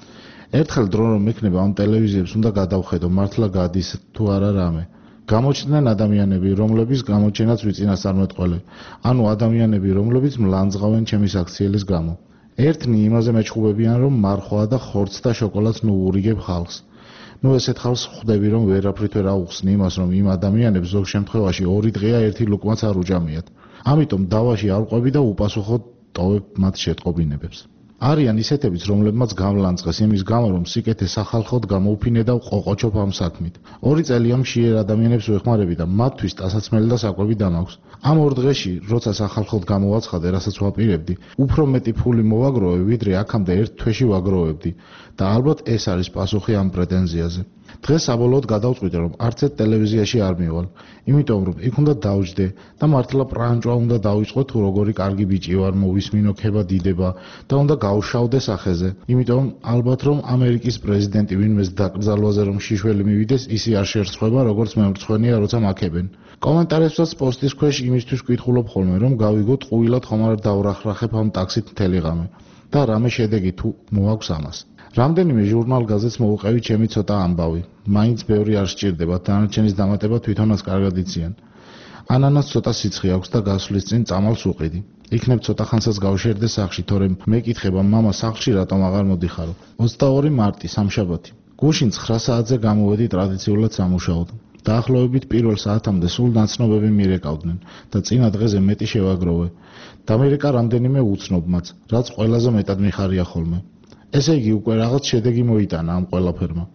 ერთხელ დრო რომ მექნება ამ ტელევიზიებს უნდა გადავხედო, მართლა გადის თუ არა რამე. გამოჩნდნენ ადამიანები, რომლების გამოჩენაც ვიწინასწარმეტყველე. ანუ ადამიანები, რომლებიც მლანძღავენ ჩემი საქციელის გამო. ერთნი იმაზე მეჩხუბებიან, რომ მარხვა და ხორცს და შოკოლადს ნუ ურიგებ ხალხს. ნუ ესეთ ხალხს ხვდები, რომ ვერაფრით ვერ აუხსნი იმას, რომ იმ ადამიანებს ზოგ შემთხვევაში ორი დღეა ერთი ლუკმაც არ უჭამიათ. ამიტომ დავაში არ ვყვები და უპასუხოდ ტოვებ მათ შეტყობინებებს. არიან ისეთებიც, რომლებმაც გამლანძღეს იმის გამო, რომ სიკეთე სახალხოდ გამოუფინე და ყოყოჩობ ამ საქმით. ორი წელია მშიერ ადამიანებს ვეხმარები და მათთვის ტასაცმელი და საკვები დამაქვს. ამ ორ დღეში, როცა სახალხოდ გამოვაცხადე, რასაც ვაპირებდი, უფრო მეტი ფული მოვაგროვე, ვიდრე აქამდე ერთ თვეში ვაგროვებდი და ალბათ ეს არის პასუხი ამ პრეტენზიაზე. დღეს საბოლოოდ გადავწყვიტე, რომ არც ერთ ტელევიზიაში არ მივალ, იმიტომ რომ იქ უნდა დავჯდე და მართლა პრანჭვა უნდა დავიწყო, თუ როგორი კარგი ბიჭი ვარ, მოვისმინო ქება დიდება და უნდა გავშავდე სახეზე. იმიტომ ალბათ რომ ამერიკის პრეზიდენტი ვინმეს დაკრძალვაზე რომ შიშველი მივიდეს, ისი არ შერცხება, როგორც მე მრცხვენია, როცა მაქებენ. კომენტარებსაც პოსტის ქვეშ იმისთვის ვკითხულობ ხოლმე, რომ გავიგოთ ყუილად ხომ არ დავრახრახებ ამ ტაქსით მთელი ღამე და რამე შედეგი თუ მოაქვს ამას. რამდენიმე ჟურნალ გაზეთს მოუყევი ჩემი ცოტა ამბავი. მაინც ბევრი არ სჭირდება, დანარჩენის დამატება თვითონაც კარგად იციან. ანანას ცოტა სიცხე აქვს და გასვლის წინ წამალს უყიდი. იქნებ ცოტა ხანსაც გავშერდე სახლში, თორემ მეკითხება მამა სახლში რატომ აღარ მოდიხარო. ოცდაორი მარტი, სამშაბათი. გუშინ ცხრა საათზე გამოვედი ტრადიციულად სამუშაოდ. დაახლოებით პირველ საათამდე სულ ნაცნობები მირეკავდნენ და წინა დღეზე მეტი შევაგროვე. დამირეკა რამდენიმე უცნობმაც, რაც ყველაზე მეტად მიხარია ხოლმე. ესე იგი უკვე რაღაც შედეგი მოიტანა ამ ყველაფერმა.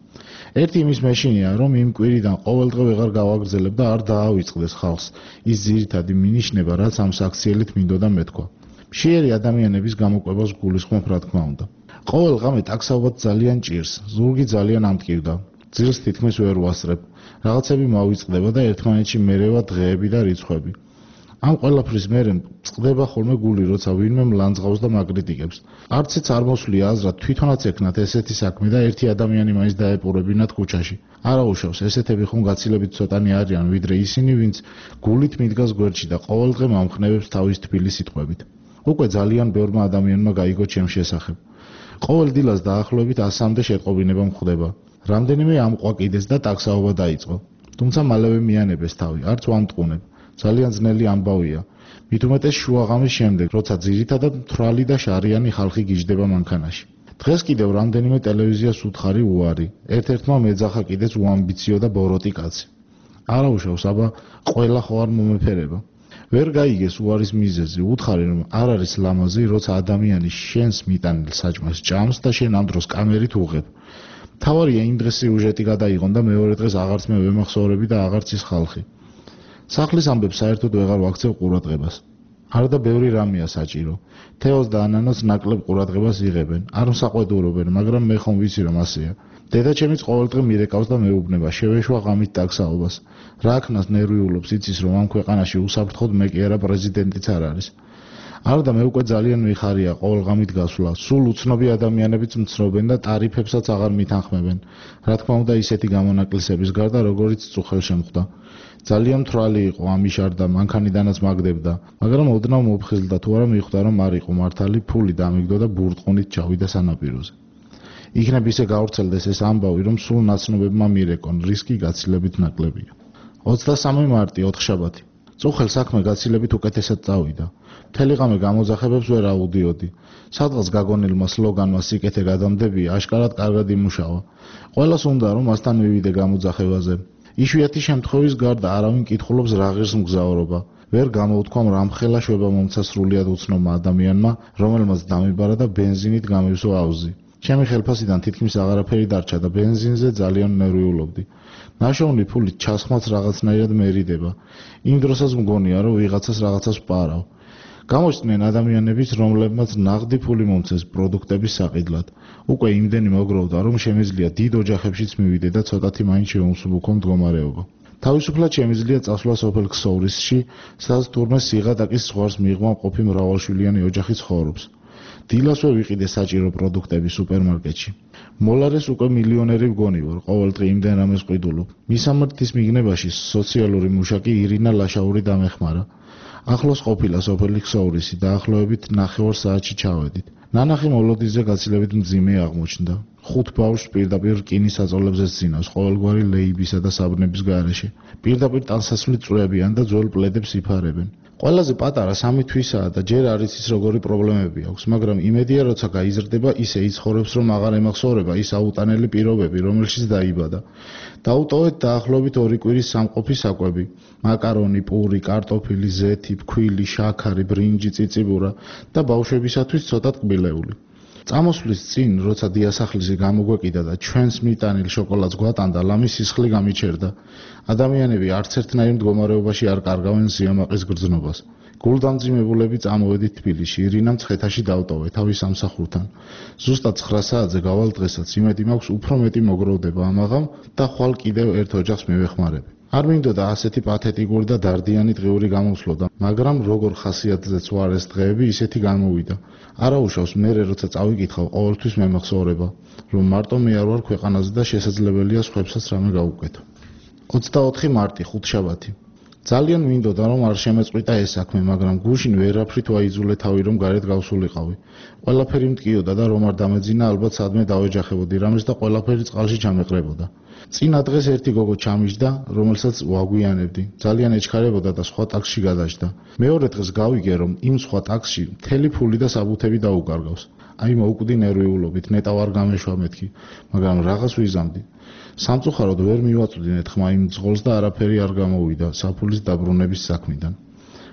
ერთი იმის მეშინია, რომ იმ კვირიდან ყოველდღე ვეღარ გავაგრძელებ და არ დაავიწყდეს ხალხს ის ძირითადი მინიშნება, რაც ამ საქციელით მინდოდა მეთქვა. მშიერი ადამიანების გამოკვებას გულისხმობ, რა თქმა უნდა. ყოველ ღამე ტაქსაობად ძალიან ჭირს, ზურგი ძალიან ამტკივდა. ძილს თითქმის ვერ ვასწრებ. რაღაცები მოვიწყდება და ერთმანეთში მერევა დღეები და რიცხვები. ამ ყველაფრის მერე წყდება ხოლმე გული, როცა ვინმე მლანძღავს და მაკრიტიკებს. არცეც არ მოსვლია აზრად თვითონაც ეკნათ ესეთი საქმე და ერთი ადამიანი მაინც დაეპყრებინათ ქუჩაში. არა უშავს, ესეთები ხომ გაცილებით ცოტანი არიან, ვიდრე ისინი, ვინც გულით მიდგას გვერდში და ყოველდღე მომხნევებს თავის თბილი სიტყვებით. უკვე ძალიან ბევრმა ადამიანმა გაიგო ჩემს შესახებ. ყოველ დილას დაახლოებით ასამდე შეტყობინება მხვდება. რამდენიმე ამყვა კიდეც და ტაქსაობა დაიწყო. თუმცა მალევე მიანებეს თავი, არც ვამტყუნებ. ძალიან ძნელი ამბავია. მით უმეტეს შუაღამის შემდეგ, როცა ძირითადად მთვრალი და შარიანი ხალხი გიждდება მანქანაში. დღეს კიდევ რამდენიმე ტელევიზიას უთხარი უარი. ერთ-ერთმა მეძახა კიდეც უამბიციო და ბოროტი კაცი. არა უშავს, აბა ყველა ხო არ მომეფერება. ვერ გაიგეს უარის მიზეზი, უთხარი რომ არ არის ლამაზი, როცა ადამიანი შენს მიტანილ საჭმელს ჭამს და შენ ამ დროს კამერით უღებ. თავარია იმ დღეს სიუჟეტი გადაიღონ და მეორე დღეს აღარც მე ვემახსოვრები და აღარც ის ხალხი. სახლის ამბებს საერთოდ ვეღარ ვაქცევ ყურადღებას. არ და ბევრი რამეა საჭირო. თეოს და ანანოს ნაკლებ ყურადღებას იღებენ, არ მსაყვედურობენ, მაგრამ მე ხომ ვიცი რომ ასეა. დედაჩემიც ყოველდღე მირეკავს და მეუბნება, შევეშვა ღამით ტაქსაობას. რა აქნას ნერვიულობს, იცის რომ ამ ქვეყანაში უსაფრთხოდ მე კი არა პრეზიდენტიც არ არის. არ და მე უკვე ძალიან მიხარია ყოველღამით გასვლა. სულ უცნობი ადამიანებიც მცნობენ და ტარიფებსაც აღარ მითანხმებენ. რა თქმა უნდა ისეთი გამონაკლისების გარდა, როგორიც წუხელ შემხვდა. ძალიან მთვრალი იყო ამიშარდა, მანქანიდანაც მაგდებდა, მაგრამ ოდნავ მოფხიზლდა თუ არა მიხვდა რომ არ იყო მართალი, ფული დამიგდო და ბურტყუნით ჩავიდა სანაპიროზე. იქნებ ისე გავრცელდეს ეს ამბავი, რომ სულ ნაცნობებმა მირეკონ, რისკი გაცილებით ნაკლებია. ოცდასამი მარტი, ოთხშაბათი. წუხელ საქმე გაცილებით უკეთესად წავიდა. მთელი ღამე გამოძახებებს ვერ აუდიოდი. სადღაც გაგონილმა სლოგანმა სიკეთე გადამდებია, აშკარად კარგად იმუშავა. ყველას უნდა რომ მასთან მივიდე გამოძახებაზე. იშვიათი შემთხვევის გარდა არავინ კითხულობს რა ღირს მგზავრობა. ვერ გამოვთქვა რამხელა შვება მომცა სრულიად უცნობმა ადამიანმა, რომელმაც დამიბარა და ბენზინით გამივსო აუზი. ჩემი ხელფასიდან თითქმის აღარაფერი დარჩა და ბენზინზე ძალიან ნერვიულობდი. ნაშოვნი ფულით ჩასხმაც რაღაცნაირად მერიდება. იმ დროსაც მგონია რომ ვიღაცას რაღაცას ვპარავ. გამოჩნდნენ ადამიანებიც, რომლებმაც ნაღდი ფული მომცეს პროდუქტების საყიდლად. უკვე იმდენი მოგროვდა, რომ შემიძლია დიდ ოჯახებშიც მივიდე და ცოტათი მაინც შეუმსუბუქო მდგომარეობა. თავისუფლად შემიძლია წასვლა სოფელ ქსოვრისში, სადაც თურმე სიღატაკის ზღვარს მიღმა მყოფი მრავალშვილიანი ოჯახი ცხოვრობს. დილასვე ვიყიდე საჭირო პროდუქტები სუპერმარკეტში. მოლარეს უკვე მილიონერი ვგონი ვარ, ყოველდღე იმდენ რამეს ვყიდულობ. მისამართის მიგნებაში სოციალური მუშაკი ირინა ლაშაური დამეხმარა. ახლოს ყოფილა სოფელი ქსოვრისი, დაახლოებით ნახევარ საათში ჩავედით. ნანახი მოლოდინზე გაცილებით მძიმე აღმოჩნდა. ხუთ ბავშვს პირდაპირ რკინის საწოლებზე სძინავს ყოველგვარი ლეიბისა და საბნების გარეშე. პირდაპირ ტანსაცმლით წვრებიან და ძველ პლედებს იფარებენ. ყველაზე პატარა სამი თვისაა და ჯერ არ იცის როგორი პრობლემები აქვს, მაგრამ იმედია როცა გაიზრდება, ისე იცხოვრებს რომ აღარ ემახსოვრება ის აუტანელი პირობები, რომელშიც დაიბადა. დაუტოვეთ დაახლოებით ორი კვირის სამყოფი საკვები: მაკარონი, პური, კარტოფილი, ზეთი, ფქვილი, შაქარი, ბრინჯი, წიწიბურა და ბავშვებისათვის ცოტა ტკბილეული. წამოსვლის წინ, როცა დიასახლისი გამოგვეკიდა და ჩვენს მიტანილ შოკოლადს გვატანდა, ლამის სისხლი გამიჩერდა. ადამიანები არც ერთნაირ მდგომარეობაში არ კარგავენ სიამაყის გრძნობას. გულდამძიმებულები წამოვედით თბილისში, ირინამ ცხეთაში დავტოვე თავის სამსახურთან. ზუსტად ცხრა საათზე გავალ დღესაც, იმედი მაქვს უფრო მეტი მოგროვდება ამაღამ და ხვალ კიდევ ერთ ოჯახს მივეხმარები. არ მინდოდა ასეთი პათეტიკური და დარდიანი დღიური გამოსვლოდა, მაგრამ როგორ ხასიათზეც ვარ ეს დღეები, ისეთი გამოვიდა. არა უშავს, მე როცა წავიკითხავ, ყოველთვის მემახსოვრება, რომ მარტო მე არ ვარ ქვეყანაზე და შესაძლებელია სხვებსაც რამე გავუკეთო. ოცდაოთხი მარტი, ხუთშაბათი. ძალიან მინდოდა რომ არ შემეწყვიტა ეს საქმე, მაგრამ გუშინ ვერაფრით ვაიძულე თავი რომ გარეთ გავსულიყავი. ყველაფერი მტკიოდა და რომ არ დამეძინა, ალბათ სადმე დავეჯახებოდი რამეს და ყველაფერი წყალში ჩამეყრებოდა. წინა დღეს ერთი გოგო ჩამიჯდა, რომელსაც ვაგვიანებდი. ძალიან ეჩქარებოდა და სხვა ტაქსში გადაჯდა. მეორე დღეს გავიგე, რომ იმ სხვა ტაქსში მთელი ფული და საბუთები დაუკარგავს. აი მოვკვდი ნერვიულობით, ნეტავ არ გამეშვა მეთქი, მაგრამ რაღაც ვიზამდი. სამწუხაროდ ვერ მივაწვდინეთ ხმა იმ ძღოლს და არაფერი არ გამოვიდა საფულის დაბრუნების საქმიდან.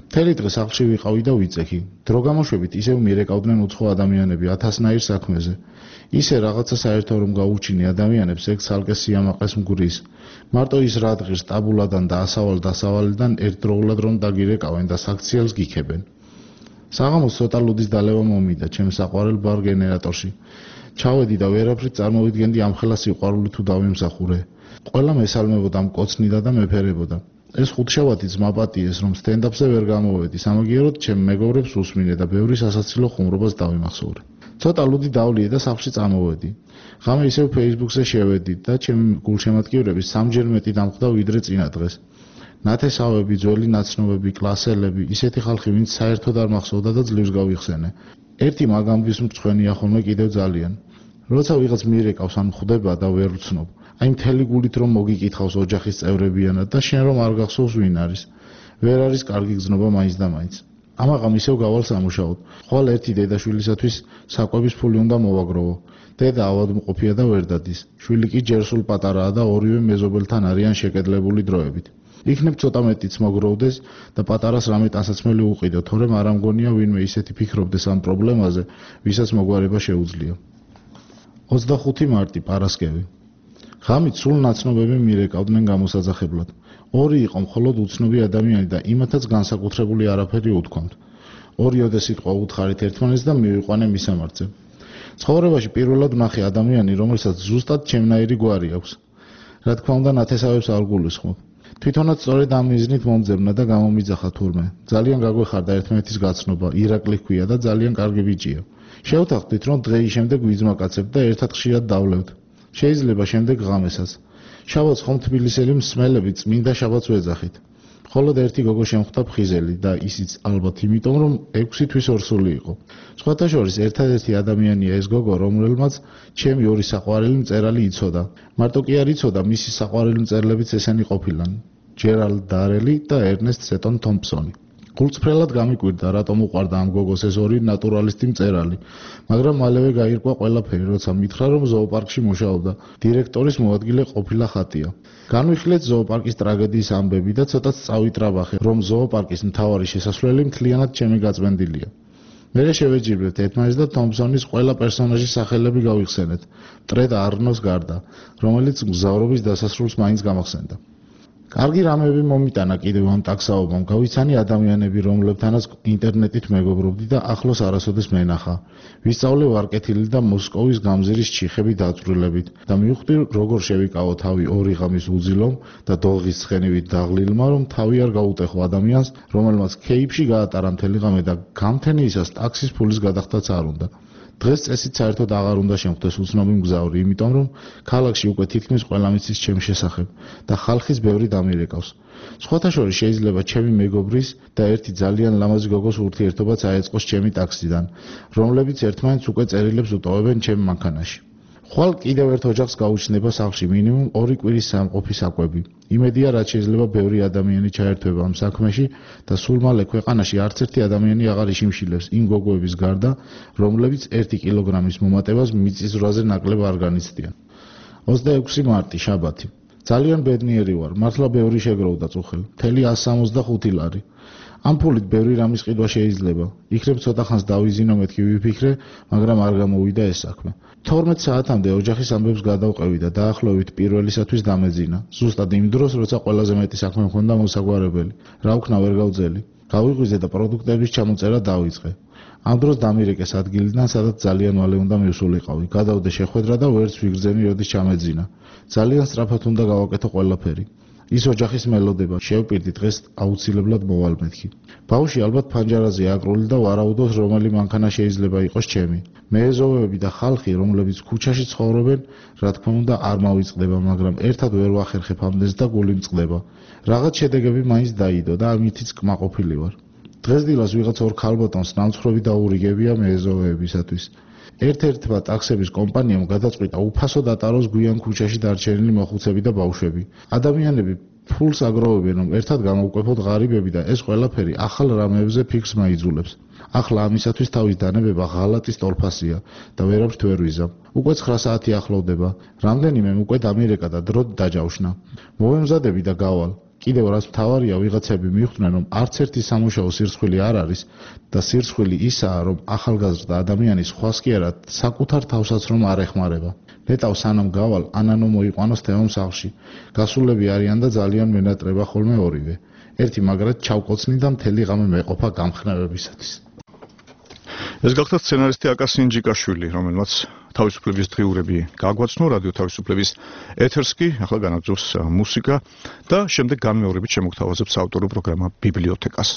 მთელი დღე სახლში ვიყავი და ვიწექი. დრო გამოშვებით ისევ მიერეკავდნენ უცხო ადამიანები ათასნაირ საქმეზე. ისე რაღაცა საერთო რომ გაუჩინე ადამიანებს ეგ ცალკე სიამაყეს მგვრის. მარტო ის რა დღეს ტაბულადან და ასავალ დასავალიდან ერთდროულად რომ დაგირეკავენ და საქციელს გიქებენ. საღამოს ცოტა ლუდის დალევა მომიდა ჩემ საყვარელ ბარ გენერატორში. ჩავედი და ვერაფრით წარმოვიდგენდი ამ ხელა სიყვარული თუ დავიმსახურე. ყველა მესალმებოდა მკოცნიდა და მეფერებოდა. ეს ხუთშაბათი ძმა პატიეს რომ სტენდაპზე ვერ გამოვედი, სამაგიეროდ ჩემ მეგობრებს უსმინე და ბევრი სასაცილო ხუმრობას დავიმახსოვრე. ცოტა ლუდი დავლიე და სახლში წამოვედი. ღამე ისევ Facebook-ზე შევედი და ჩემი გულშემატკივრების სამჯერ მეტი დამხვდა ვიდრე წინა დღეს. ნათესავები, ძველი ნაცნობები, კლასელები, ისეთი ხალხი, ვინც საერთოდ არ მახსოვდა და ძლივს გავიხსენე. ერთი მაგამბის მრცხვენია ხოლმე კიდევ ძალიან. როცა ვიღაც მიერეკავს ან ხვდება და ვერ ვცნობ, აი მთელი გულით რომ მოგიკითხავს ოჯახის წევრებიანად და შენ რომ არ გახსოვს ვინ არის. ვერ არის კარგი გზნობა მაინც და მაინც. ამაღამ ისევ გავალ სამუშაოდ. ხვალ ერთი დედაშვილისათვის საკვების ფული უნდა მოვაგროვო. დედა ავადმყოფია და ვერ დადის. შვილი კი ჯერ სულ პატარაა და ორივე მეზობელთან არიან შეკედლებული დროებით. იქნებ ცოტა მეტიც მოგროვდეს და პატარას რამე ტანსაცმელი უყიდო, თორემ არ ამგონია ვინმე ისეთი ფიქრობდეს ამ პრობლემაზე, ვისაც მოგვარება შეუძლია. ოცდახუთი მარტი, პარასკევი. ღამით სულ ნაცნობები მიერეკავდნენ გამოსაძახებლად. ორი იყო მხოლოდ უცნობი ადამიანი და იმათაც განსაკუთრებული არაფერი უთქვამთ. ორიოდე სიტყვა უთხარით ერთმანეთს და მივიყვანე მისამართზე. ცხოვრებაში პირველად ვნახე ადამიანი, რომელსაც ზუსტად ჩემნაირი გვარი აქვს. რა თქმა უნდა, ნათესავებს არ გულისხმობ. თვითონაც სწორედ ამ მიზნით მომძებნა და გამომიძახა თურმე. ძალიან გაგვეხარდა ერთმანეთის გაცნობა, ირაკლი ჰქვია და ძალიან კარგი ბიჭია. შევთანხმდით, რომ დღეის შემდეგ ვიძმაკაცებთ და ერთად ხშირად დავლევთ. შეიძლება შემდეგ ღამესაც. შაბათს ხომ თბილისელი მსმელები წმინდა შაბათს ვეძახით. მხოლოდ ერთი გოგო შემხვდა ფხიზელი და ისიც ალბათ იმიტომ, რომ ექვსი თვის ორსული იყო. სხვათა შორის ერთადერთი ადამიანია ეს გოგო, რომელმაც ჩემი ორი საყვარელი მწერალი იცოდა. მარტო კი არ იცოდა, მისი საყვარელი მწერლებიც ესენი ყოფილან: ჯერალდ დარელი და ერნესტ სეტონ თომპსონი. გულწრფელად გამიკვირდა, რატომ უყვარდა ამ გოგოს ეს ორი ნატურალისტი მწერალი, მაგრამ მალევე გაირკვა ყველაფერი, როცა მითხრა, რომ ზოოპარკში მუშაობდა. დირექტორის მოადგილე ყოფილა ხატია. განვიხილეთ ზოოპარკის ტრაგედიის ამბები და ცოტაც წავიტრაბახე, რომ ზოოპარკის მთავარი შესასვლელი მთლიანად ჩემი გაწმენდილია. მერე შევეჯიბრეთ ერთმანეთს და თომპსონის ყველა პერსონაჟის სახელები გავიხსენეთ, მტრე და არნოს გარდა, რომელიც მგზავრობის დასასრულს მაინც გამახსენდა. კარგი რამები მომიტანა კიდევ ამ ტაქსაობამ, გავიცანი ადამიანები, რომლებთანაც ინტერნეტით მეგობრობდი და ახლოს არასოდეს მენახა. ვისწავლე ვარკეთილი და მოსკოვის გამზირის ჩიხები დაწვრილებით და მივხვდი, როგორ შევიკავო თავი ორი ღამის უძილომ და დოღის ცხენივით დაღლილმა, რომ თავი არ გაუტეხო ადამიანს, რომელმაც ქეიფში გაატარა მთელი ღამე და გამთენიისას ტაქსის ფულის გადახდაც არ უნდა. დღეს წესით საერთოდ აღარ უნდა შემხვდეს უცნობი მგზავრი, იმიტომ რომ ქალაქში უკვე თითქმის ყველა მიცის ჩემს შესახებ და ხალხის ბევრი დამირეკავს. სხვათა შორის შეიძლება ჩემი მეგობრის და ერთი ძალიან ლამაზი გოგოს ურთიერთობაც აეწყოს ჩემი ტაქსიდან, რომლებიც ერთმანეთს უკვე წერილებს უტოვებენ ჩემ მანქანაში. ხვალ კიდევ ერთ ოჯახს გაუჩნდება სახლში მინიმუმ ორი კვირის სამყოფი საკვები. იმედია, რაც შეიძლება ბევრი ადამიანი ჩაერთვება ამ საქმეში და სულ მალე ქვეყანაში არც ერთი ადამიანი აღარ იშიმშილებს იმ გოგოების გარდა, რომლებიც ერთი კილოგრამის მომატებას მიწისძვრაზე ნაკლებ არ განიცდიან. ოცდაექვსი მარტი, შაბათი. ძალიან ბედნიერი ვარ, მართლა ბევრი შეგროვდა წუხელი, მთელი εκατს სამოცდახუთი ლარი. ამ ფულით ბევრი რამის ყიდვა შეიძლება. იქნებ ცოტა ხანს დავიზინო მეთქი ვიფიქრე, მაგრამ არ გამოვიდა ეს საქმე. თორმეტ საათამდე ოჯახის ამბებს გადავყევი და დაახლოებით პირველისათვის დამეძინა. ზუსტად იმ დროს, როცა ყველაზე მეტი საქმე მქონდა მოსაგვარებელი. რა ვქნა ვერ გავძელი. გავიღვიძე და პროდუქტების ჩამოწერა დავიწყე. ამ დროს დამირეკეს ადგილიდან, სადაც ძალიან მალე უნდა მივსულიყავი. გადავდე შეხვედრა და ვერც ვიგრძენი, როდის ჩამეძინა. ძალიან სწრაფად უნდა გავაკეთო ყველაფერი. ის ოჯახის მელოდება, შევპირდი დღეს აუცილებლად მოვალ მეთქი. ბავშვი ალბათ ფანჯარაზე აკრული და ვარაუდობს, რომელი მანქანა შეიძლება იყოს ჩემი. მეეზოვეები და ხალხი, რომლებიც ქუჩაში ცხოვრობენ, რა თქმა უნდა არ მავიწყდება, მაგრამ ერთად ვერ ვახერხებ ამდენს და გული მწყდება. რაღაც შედეგები მაინც დაიდო და ამითიც კმაყოფილი ვარ. დღესდილას ვიღაც ორ ქალბატონს ნამცხრობი დაურიგებია მეეზოვეებისათვის. ერთ-ერთმა ტაქსების კომპანიამ გადაწყვიტა უფასოდ ატაროს გვიან ქუჩაში დარჩენილი მოხუცები და ბავშვები. ადამიანები ფულს აგროვებენ, რომ ერთად გამოვკვეფოთ ღარიბები და ეს ყველაფერი ახალ რამებზე ფიქრს მაიძულებს. ახლა ამისათვის თავის დანებება ღალატის ტოლფასია და ვერაფრით ვერ ვიზამ. უკვე ცხრა საათი ახლოვდება. რამდენიმემ უკვე დამირეკა და დრო დაჯავშნა. მოვემზადები და გავალ. კიდევ რაც მთავარია, ვიღაცები მიხვდნენ, რომ არც ერთი სამუშაო სირცხვილი არ არის და სირცხვილი ისაა, რომ ახალგაზრდა ადამიანი სხვას კი არა, საკუთარ თავსაც რომ არ ეხმარება. ნეტავ სანამ გავალ, ანანო მოიყვანოს თემამ სახლში. გასულები არიან და ძალიან მენატრება ხოლმე ორივე. ერთი მაგრად ჩავკოცნი და მთელი ღამე მეყოფა გამხნევებისათვის. ეს გახდა სცენარისტი აკა სინჯიკაშვილი, რომელმაც თავისუფლების დღიურები გაგვაცნო რადიო თავისუფლების ეთერს კი ახლა განაგზობს მუსიკა და შემდეგ განმეორებით შემოგთავაზებს ავტორო პროგრამა ბიბლიოთეკას.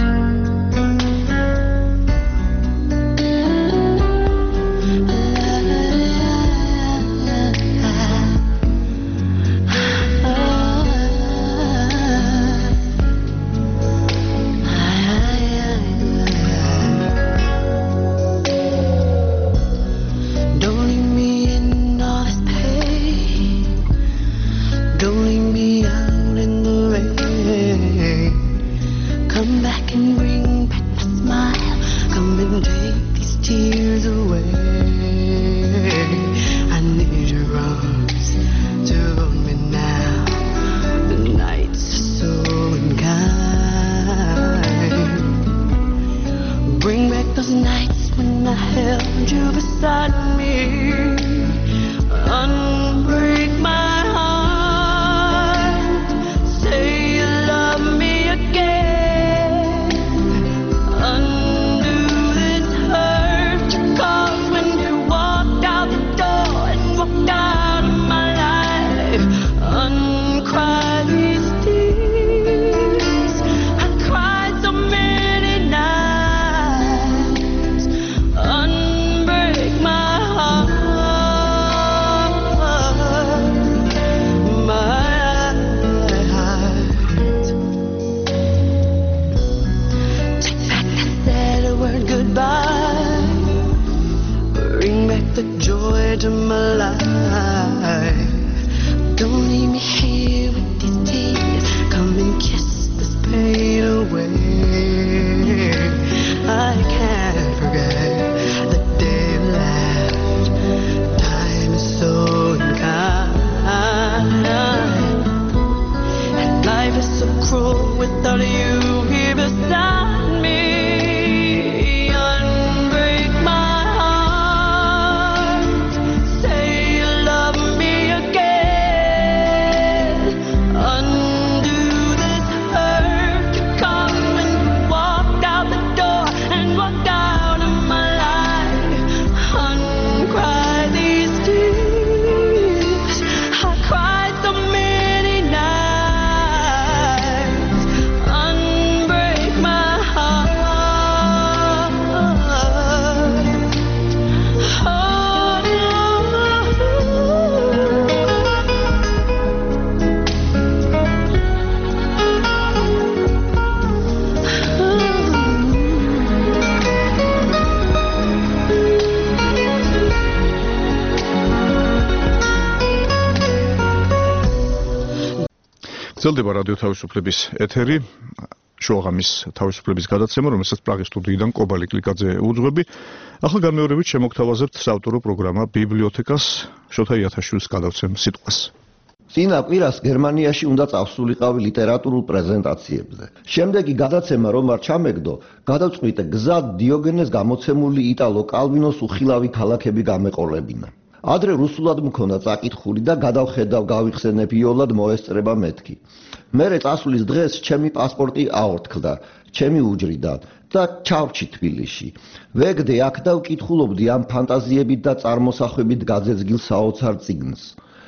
გრძელდება რადიო თავისუფლების ეთერი, შუაღამის თავისუფლების გადაცემა, რომელსაც პრაღის სტუდიიდან კობალი კლიკაძე უძღვები. ახლა განმეორებით შემოგთავაზებთ საავტორო პროგრამა ბიბლიოთეკას, შოთა იათაშვილის გადავცემ სიტყვას. წინა კვირას გერმანიაში უნდა წავსულიყავი ლიტერატურულ პრეზენტაციებზე. შემდეგი გადაცემა რომ არ ჩამეგდო, გადავწყვიტე გზად დიოგენეს გამოცემული იტალო კალვინოს უხილავი ქალაქები გამეყოლებინა. ადრე რუსულად მქონდა წაკითხული და გადავხედავ გავიხსენებ იოლად მოესწრება მეთქი. მერე წასვლის დღეს ჩემი პასპორტი აორთქლდა, ჩემი უჯრიდან და ჩავრჩი თბილისში. ვეგდე აქ და ვკითხულობდი ამ ფანტაზიებით და წარმოსახვებით გაძეძგილ საოცარ წიგნს.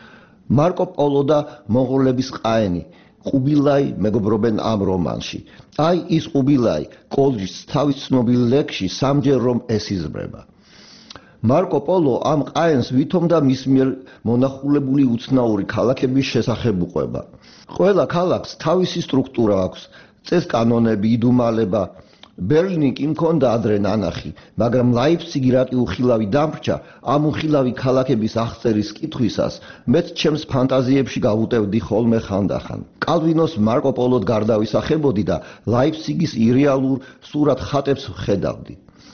მარკო პოლო და მონღოლების ყაენი, ყუბილაი მეგობრობენ ამ რომანში. აი ის ყუბილაი, კოლჯის თავის ცნობილ ლექსში სამჯერ რომ ესიზმრება. მარკო პოლო ამ ყაენს ვითომ და მის მიერ მონახულებული უცნაური ქალაქების შესახებ უყვება. ყველა ქალაქს თავისი სტრუქტურა აქვს, წესკანონები, იდუმალება. ბერლინი კი მქონდა ადრე ნანახი, მაგრამ ლაიფციგი რატი უხილავი დამრჩა, ამ უხილავი ქალაქების აღწერის კითხვისას მეც ჩემს ფანტაზიებში გავუტევდი ხოლმე ხანდახან. კალვინოს მარკო პოლოდ გარდავისახებოდი და ლაიფციგის ირეალურ სურათ ხატებს ვხედავდი.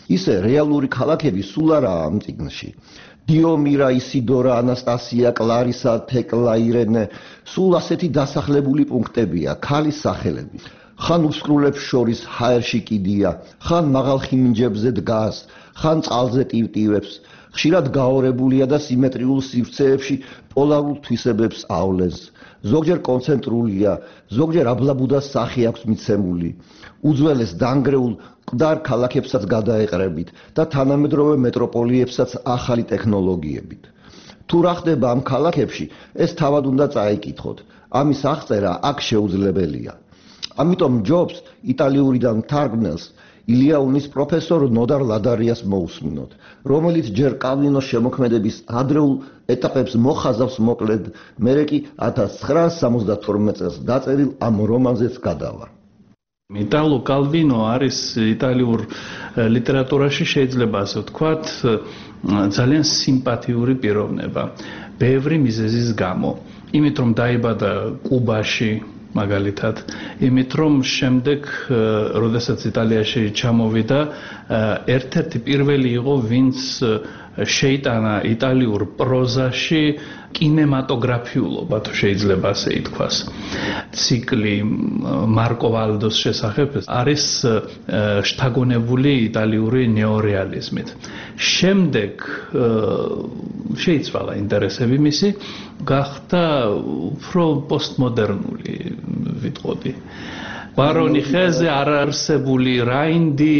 ისე რეალური ქალაქები სულ არაა ამ წიგნში. დიომირა, ისიდორა, ანასტასია, კლარისა, თეკლა, ირენე, სულ ასეთი დასახლებული პუნქტებია, ქალის სახელები. ხან უსკრულებს შორის ჰაერში კიდია, ხან მაღალ ხიმინჯებზე დგას, ხან წყალზე ტივტივებს, ხშირად გაორებულია და სიმეტრიულ სივრცეებში პოლარულ თვისებებს ავლენს. ზოგჯერ კონცენტრულია, ზოგჯერ აბლაბუდას სახე აქვს მიცემული. უძველეს დანგრეულ მკვდარ ქალაქებსაც გადაეყრებით და თანამედროვე მეტროპოლიებსაც ახალი ტექნოლოგიებით. თუ რა ხდება ამ ქალაქებში, ეს თავად უნდა წაიკითხოთ. ამის აღწერა აქ შეუძლებელია. ამიტომ ჯობს იტალიურიდან მთარგმნელს ილიაუნის პროფესორ ნოდარ ლადარიას მოусმინოთ, რომელიც ჯერ კალვინოს შემოქმედების ადრეულ ეტაპებს მოხაზავს მოკლედ, მერე კი ათას ცხრაას სამოცდათორმეტ წელს დაწერილ ამ რომანზეც გადავა. იტალო კალვინო არის იტალიურ ლიტერატურაში შეიძლება ასე ვთქვათ ძალიან სიმპათიური პიროვნება, ბევრი მიზეზის გამო. იმით რომ დაიბადა კუბაში მაგალითად, იმით რომ შემდეგ, როდესაც იტალიაში ჩამოვიდა, ერთ-ერთი პირველი იყო, ვინც შეიტანა იტალიურ პროზაში კინემატოგრაფიულობა, თუ შეიძლება ასე ითქვას. ციკლი მარკო ვალდოს შესახებ არის შთაგონებული იტალიური ნეორეალიზმით. შემდეგ შეიცვალა ინტერესები მისი, გახდა უფრო პოსტმოდერნული, ვიტყოდი. ბარონი ხეზე არარსებული რაინდი,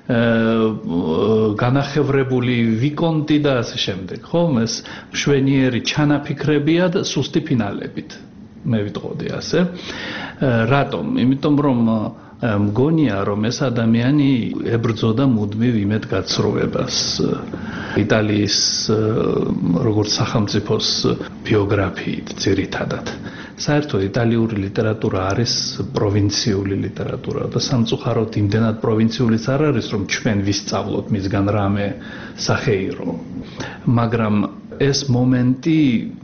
განახევრებული ვიკონტი და ასე შემდეგ, ხო? ეს მშვენიერი ჩანაფიქრებია და სუსტი ფინალებით. მე ვიტყოდი ასე. რატომ? იმიტომ რომ მგონია რომ ეს ადამიანი ებრძოდა მუდმივ იმედგაცრუებას. იტალიის როგორც სახელმწიფოს ბიოგრაფიით ძირითადად. საერთოდ იტალიური ლიტერატურა არის პროვინციული ლიტერატურა და სამწუხაროდ იმდენად პროვინციულიც არ არის, რომ ჩვენ ვისწავლოთ მისგან რამე სახეირო. მაგრამ ეს მომენტი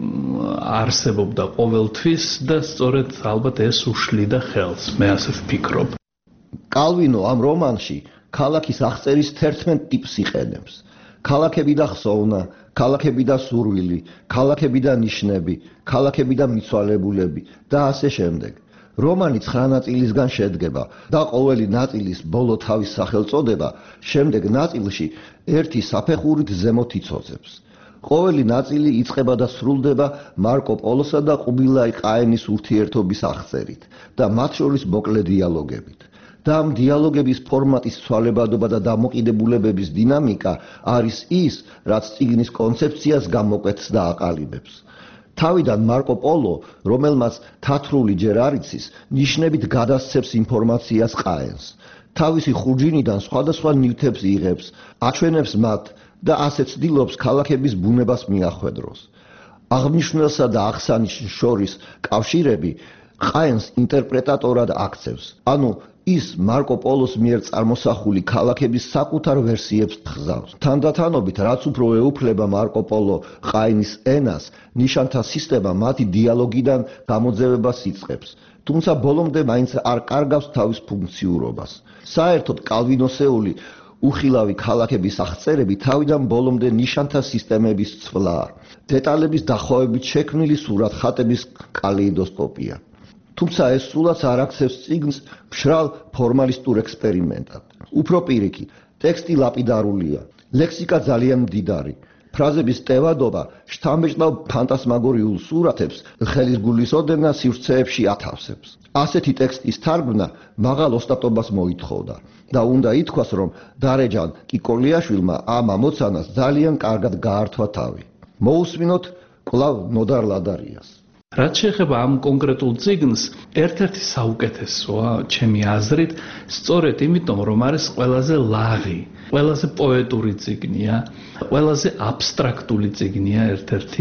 არსებობდა ყოველთვის და სწორედ ალბათ ეს უშლიდა ხელს, მე ასე ვფიქრობ. კალვინო ამ რომანში ქალაქის აღწერის თერთმეტ ტიპს იყენებს. ქალაქები და ხსოვნა, ქალაქები და სურვილი, ქალაქები და ნიშნები, ქალაქები და მიცვალებულები და ასე შემდეგ. რომანი ცხრა ნაწილისგან შედგება და ყოველი ნაწილის ბოლო თავის სახელწოდება შემდეგ ნაწილში ერთი საფეხურით ზემოთ იცოძებს. ყოველი ნაწილი იწყება და სრულდება მარკო პოლოსა და ყუბილაი ყაენის ურთიერთობის აღწერით და მათ შორის მოკლე დიალოგებით. და ამ დიალოგების ფორმატის ცვალებადობა და დამოკიდებულებების დინამიკა არის ის, რაც წიგნის კონცეფციას გამოკვეთს და აყალიბებს. თავიდან მარკო პოლო, რომელმაც თათრული ჯერ არ იცის, ნიშნებით გადასცემს ინფორმაციას ყაენს. თავისი ხურჯინიდან სხვადასხვა ნივთებს იღებს, აჩვენებს მათ და ასე ცდილობს ქალაქების ბუნებას მიახვედროს. აღნიშნულსა და აღსანიშნს შორის კავშირები ყაენს ინტერპრეტატორად აქცევს. ანუ ის მარკო პოლოს მიერ წარმოსახული ქალაქების საკუთარ ვერსიებს ხზავს. თანდათანობით, რაც უფრო ეუფლება მარკო პოლო ყაენის ენას, ნიშანთა სისტემა მათი დიალოგიდან გამოძევებას იწყებს. თუმცა ბოლომდე მაინც არ კარგავს თავის ფუნქციურობას. საერთოდ კალვინოსეული უხილავი ქალაქების აღწერები თავიდან ბოლომდე ნიშანთა სისტემების ცვლაა. დეტალების დახვევებით შექმნილი სურათხატების კალეიდოსკოპია. თუმცა ეს სულაც არ აქცევს წიგნს მშრალ ფორმალისტურ ექსპერიმენტად. უფრო პირიქით, ტექსტი ლაპიდარულია, ლექსიკა ძალიან მდიდარი, ფრაზების ტევადობა შთამბეჭდავ ფანტასმაგორიულ სურათებს ხელის გულისოდენა სივრცეებში ათავსებს. ასეთი ტექსტის თარგმნა მაღალ ოსტატობას მოითხოვდა და უნდა ითქვას, რომ დარეჯან კიკოლიაშვილმა ამ ამოცანას ძალიან კარგად გაართვა თავი. მოусმინოთ კვლავ ნოდარ ლადარიას. რაც შეეხება ამ კონკრეტულ წიგნს, ერთ-ერთი საუკეთესოა ჩემი აზრით, სწორედ იმიტომ, რომ არის ყველაზე ლაღი, ყველაზე პოეტური წიგნია, ყველაზე აბსტრაქტული წიგნია ერთ-ერთი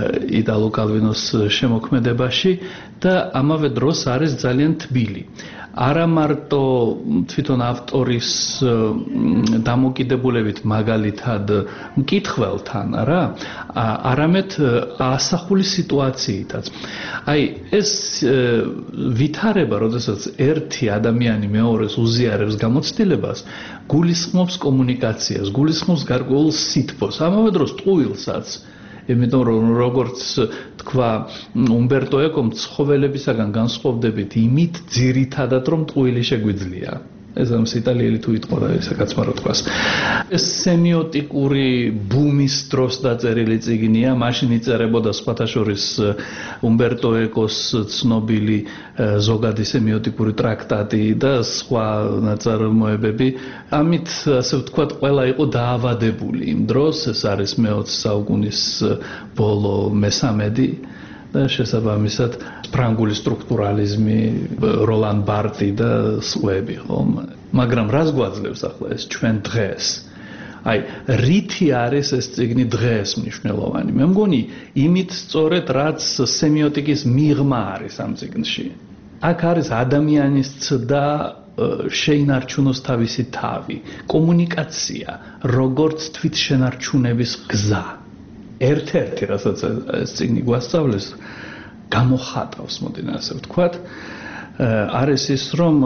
იტალო კალვინოს შემოქმედებაში და ამავე დროს არის ძალიან თბილი. არა მარტო თვითონ ავტორის დამოკიდებულებით მაგალითად მკითხველთან რა, არამედ ასახული სიტუაციითაც. აი ეს ვითარება, როდესაც ერთი ადამიანი მეორეს უზიარებს გამოცდილებას, გულისხმობს კომუნიკაციას, გულისხმობს გარკვეულ სითბოს, ამავე დროს ტყუილსაც. იმიტომ რომ როგორც თქვა უმბერტო ეკომ, ცხოველებისაგან განსხვავდებით იმით ძირითადად რომ ტყუილი შეგვიძლია. ეს ამის იტალიელი თუ იტყოდა ისაკაცმა რო თქვას. ეს სემიოტიკური ბუმის დროს დაწერილი წიგნია, მაშინ იწერებოდა სხვათა შორის უმბერტო ეკოს ცნობილი ზოგადი სემიოტიკური ტრაქტატი და სხვა ნაწარმოებები. ამით ასე ვთქვათ, ყველა იყო დაავადებული იმ დროს, ეს არის მეოცე საუკუნის ბოლო მესამედი და შესაბამისად ფრანგული სტრუქტურალიზმი, როლან ბარტი და სხვები, ხომ? მაგრამ რას გვაძლევს ახლა ეს ჩვენ დღეს? აი, რითი არის ეს წიგნი დღეს მნიშვნელოვანი? მე მგონი, იმით სწორედ რაც სემიოტიკის მიღმა არის ამ წიგნში. აქ არის ადამიანის ცდა შეინარჩუნოს თავისი თავი, კომუნიკაცია, როგორც თვითშენარჩუნების გზა. ერთ-ერთი, რასაც ეს წიგნი გვასწავლის, გამოხატავს, მოდინა ასე ვთქვათ, არის ის, რომ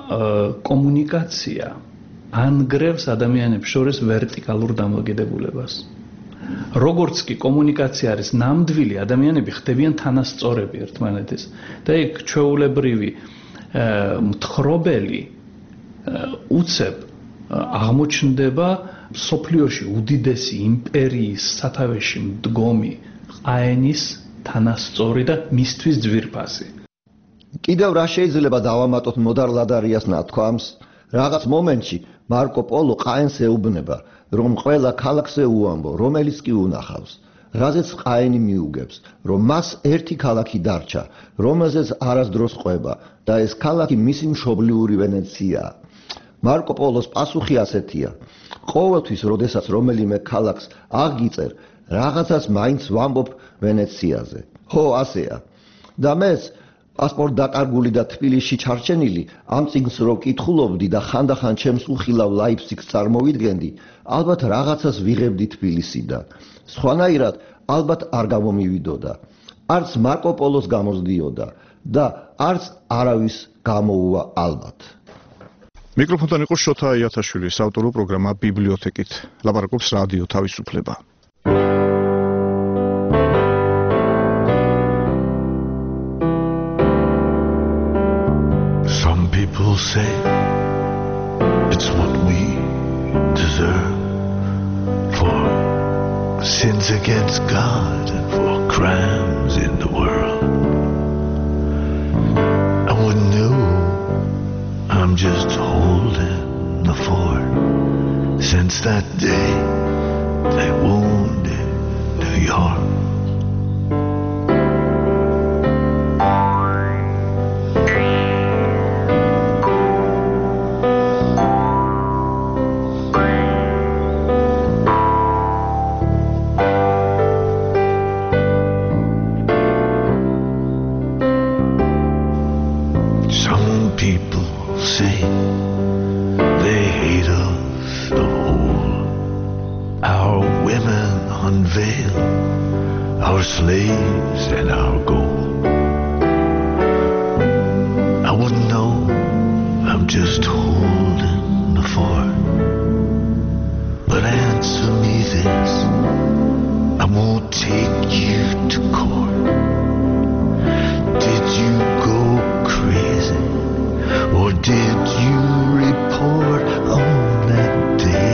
კომუნიკაცია ანგრევს ადამიანებს შორის ვერტიკალურ დამოკიდებულებას. როგორც კი კომუნიკაცია არის ნამდვილი, ადამიანები ხდებიან თანასწორები ერთმანეთის და იქ ჩვეულებრივი მთხრობელი უცებ აღმოჩნდება სოფლიოში უდიდესი იმპერიის სათავეში მდგომი ყაენის თანასწორი და მისთვის ძვირფასი. კიდევ რა შეიძლება დავამატოთ მოდარ ლადარიას ნათქვამს? რაღაც მომენტში მარკო პოლო ყაენს ეუბნება, რომ ყველა ქალაქზე უამბო, რომელიც კი უნახავს, რაზეც ყაენი მიუგებს, რომ მას ერთი ქალაქი დარჩა, რომელზეც არასდროს ყვება და ეს ქალაქი მისი მშობლიური ვენეციაა. მარკო პოლოს პასუხი ასეთია: ყოველთვის, როდესაც რომელიმე ქალაქს აღგიწერ, რაღაცას მაინც ვამბობ ვენეციაზე. ხო, ასეა. და მეც პასპორტ დაკარგული და თბილისში ჩარჩენილი, ამ წიგნს რო კითხულობდი და ხანდახან ჩემს უხილავ ლაიფციგს წარმოვიდგენდი, ალბათ რაღაცას ვიღებდი თბილისიდან. სხვანაირად ალბათ არ გამომივიდოდა. არც მარკო პოლოს გამოსდიოდა და არც არავის გამოუვა ალბათ. მიკროფონთან იყო შოთა აიათაშვილის ავტორო პროგრამა ბიბლიოთეკით. ლაპარაკობს რადიო თავისუფლება. Some people say it's what we deserve for sins against God and for crimes in the world. I wouldn't know, I'm just holding the fort. Since that day they wounded New York. Our slaves and our gold. I wouldn't know, I'm just holding the fort. But answer me this, I won't take you to court. Did you go crazy, or did you report on that day?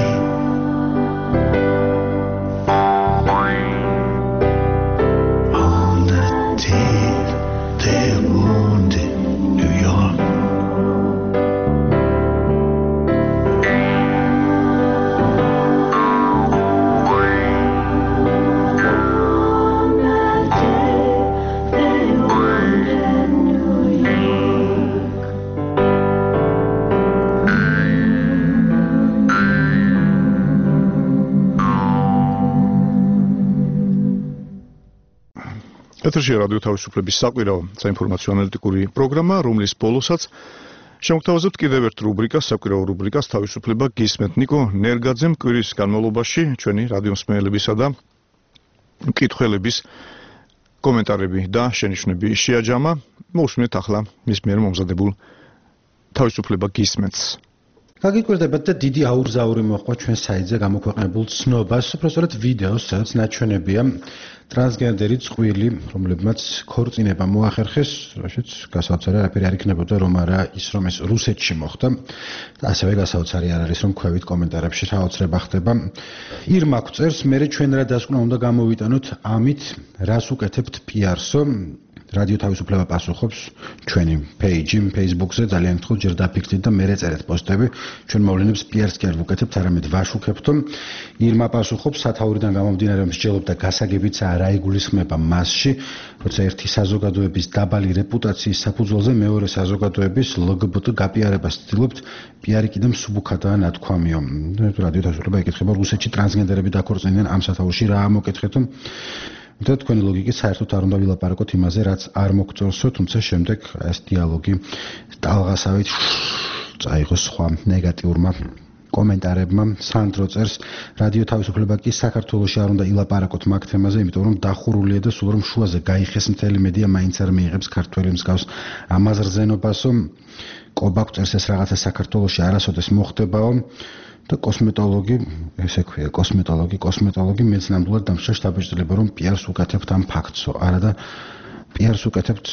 ეთერში რადიო თავისუფლების საკვირაო საინფორმაციო ანალიტიკური პროგრამა, რომლის ბოლოსაც შემოგთავაზებთ კიდევ ერთ რუბრიკას, საკვირაო რუბრიკას თავისუფლება გისმენთ. ნიკო ნერგაძემ კვირის განმავლობაში ჩვენი რადიო მსმენელებისა და მკითხველების კომენტარები და შენიშვნები შეაჯამა. მოусმინეთ ახლა მის მიერ მომზადებულ თავისუფლება გისმენთ. გაგიკვირდებათ და დიდი აურზაური მოხდა ჩვენ საიტზე გამოქვეყნებულ ცნობას, უბრალოდ ვიდეოს, სადაც ნაჩვენებია ტრანსგენდერი წყვილი, რომლებმაც ქორწინება მოახერხეს, რაშიც გასაოცარი არაფერი არ იქნებოდა, რომ არა ის რომ ეს რუსეთში მოხდა. ასევე გასაოცარი არ არის, რომ ქვევით კომენტარებში საოცრება ხდება. ირმა გვწერს, მე ჩვენ რა დასკვნა უნდა გამოვიტანოთ, ამით რას უკეთებთ პი-არსო? რადიო თავისუფლება პასუხობს ჩვენი პეიჯი Facebook-ზე, ძალიან გთხოვთ ჯერ დაფიქსდით და მერე წერეთ პოსტები. ჩვენ მოვლენებს პი-არს კი არ ვუკეთებთ, არამედ ვაშუქებთ. ირმა პასუხობს, სათაურიდან გამომდინარე, რომ მსჯელობდა გასაგებიც არა იგულისხმება მასში, როცა ერთი საზოგადოების დაბალი რეპუტაციის საფუძველზე მეორე საზოგადოების ლგბტ გაპიარებას ცდილობთ, პი-არი კიდევ მსუბუქადაა ნათქვამიო. რადიო თავისუფლება იკითხება, რუსეთში ტრანსგენდერები დაქორწინდნენ, ამ სათაურში რა ამოკითხეთ? და თქვენი ლოგიკით საერთოდ არ უნდა ვილაპარაკოთ იმაზე, რაც არ მოგწონსო, თუმცა შემდეგ ეს დიალოგი ტალღასავით წაიღოს სხვა ნეგატიურმა კომენტარებმა. სანდრო წერს, რადიო თავისუფლება კი საქართველოში არ უნდა ილაპარაკოთ მაგ თემაზე, იმიტომ რომ დახურულია და სულ რომ შუაზე გაიხეს მთელი მედია მაინც არ მიიღებს ქართველი მსგავს ამაზრზენობასო. კობა წერს, ეს რაღაცა საქართველოში არასოდეს მოხდებაო. და კოსმეტოლოგი, ესე ქვია, კოსმეტოლოგი, კოსმეტოლოგი მეც ნამდვილად დამსჯა შთაბეჭდილება, რომ პი-არს უკეთებთ ამ ფაქტსო. არა და პი-არს უკეთებთ,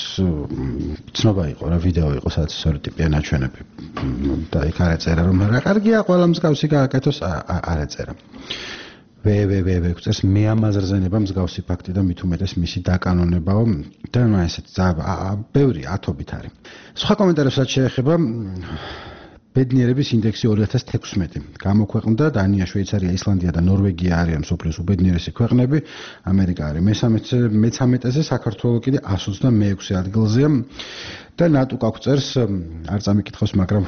ცნობა იყო რა, ვიდეო იყო, სადაც ორი ტიპია ნაჩვენები. და იქ არ ეწერა, რომ რა კარგია, ყველა მსგავსი გააკეთოს, არ ეწერა. ვე ვე ვე ვე წერს, მე ამაზრზენება მსგავსი ფაქტი და მით უმეტეს მისი დაკანონებაო. და ესეც ბევრი ათობით არის. სხვა კომენტარებსაც შეეხება ბედნიერების ინდექსი ორი ათას თექვსმეტი გამოქვეყნდა. დანია, შვეიცარია, ისლანდია და ნორვეგია არიან მსოფლიოს უბედნიერესი ქვეყნები. ამერიკა არის მესამეზე, საქართველო კიდე εκατს ოცდამეექვსე ადგილზეა. და ნატუ კაკწერს, არ წამიკითხავს, მაგრამ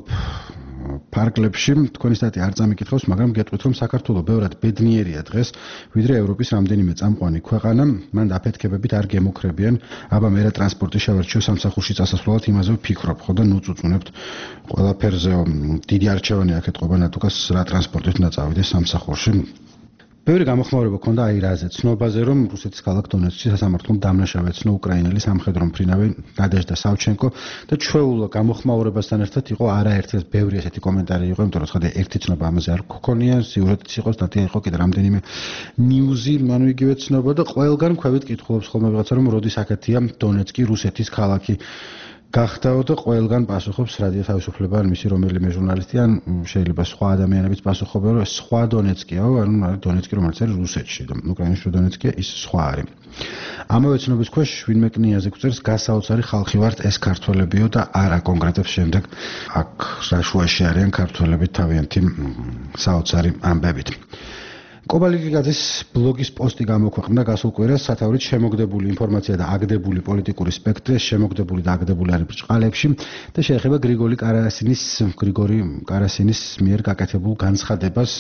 პარკლებში თქვენი სტატი არ წამიკითხავს, მაგრამ გეტყვით, რომ საქართველო ბევრად ბედნიერია დღეს, ვიდრე ევროპის რამდენიმე წამყვანი ქვეყანა. მან დაფეთქებებით არ გემუქრებიან. აბა მე რა ტრანსპორტი შევარჩიო სამსახურში წასასვლელად, იმაზე ვფიქრობ, ხო და ნუ წუწუნებთ ყველაფერზე. დიდი არჩევანი აქ ეთყობა ნატუკას, რა ტრანსპორტით უნდა წავიდეს სამსახურში. ბევრი გამოხმაურება ქონდა აი რაზე, ცნობაზე, რომ რუსეთის ქალაქ დონეცკში სასამართლომ დამნაშავე ეცნო უკრაინელი სამხედრო მფრინავი ნადეჟდა სავჩენკო და ჩვეულ გამოხმაურებასთან ერთად იყო არაერთი, ბევრი ესეთი კომენტარი იყო, იმიტომ რომ ცხადია ერთი ცნობა ამაზე არ გქონია, სიუჟეტიც იყო, სტატია იყო, კიდე რამდენიმე ნიუზი, ანუ იგივე ცნობა და ყველგან ქვევით კითხულობს ხოლმე ვიღაცა, რომ როდის აქეთია დონეცკი რუსეთის ქალაქი. გახდაო და ყველგან პასუხობს რადიო თავისუფლება, ან მისი რომელიმე ჟურნალისტი, ან შეიძლება სხვა ადამიანებიც პასუხობენ, რომ სხვა დონეცკიაო, ანუ დონეცკი რომელიც არის რუსეთში და უკრაინაში დონეცკია ის სხვა არის. ამავე ცნობის ქვეშ ვინმე კნიაზე გვწერს, გასაოცარი ხალხი ვართ ეს ქართველებიო და არა კონკრეტებს შემდეგ აქ რაშუაში არიან ქართველები თავიანთი საოცარი ამბებით. კობალიკიგაძის ბლოგის პოსტი გამოქვეყნდა გასულ კვირას, სათაურით შემოგდებული ინფორმაცია და აგდებული პოლიტიკური სპექტრი, შემოგდებული და აგდებული არის ბრჭყალებში და შეეხება გრიგორი კარასინის, გრიგორი კარასინის მიერ გაკეთებულ განცხადებას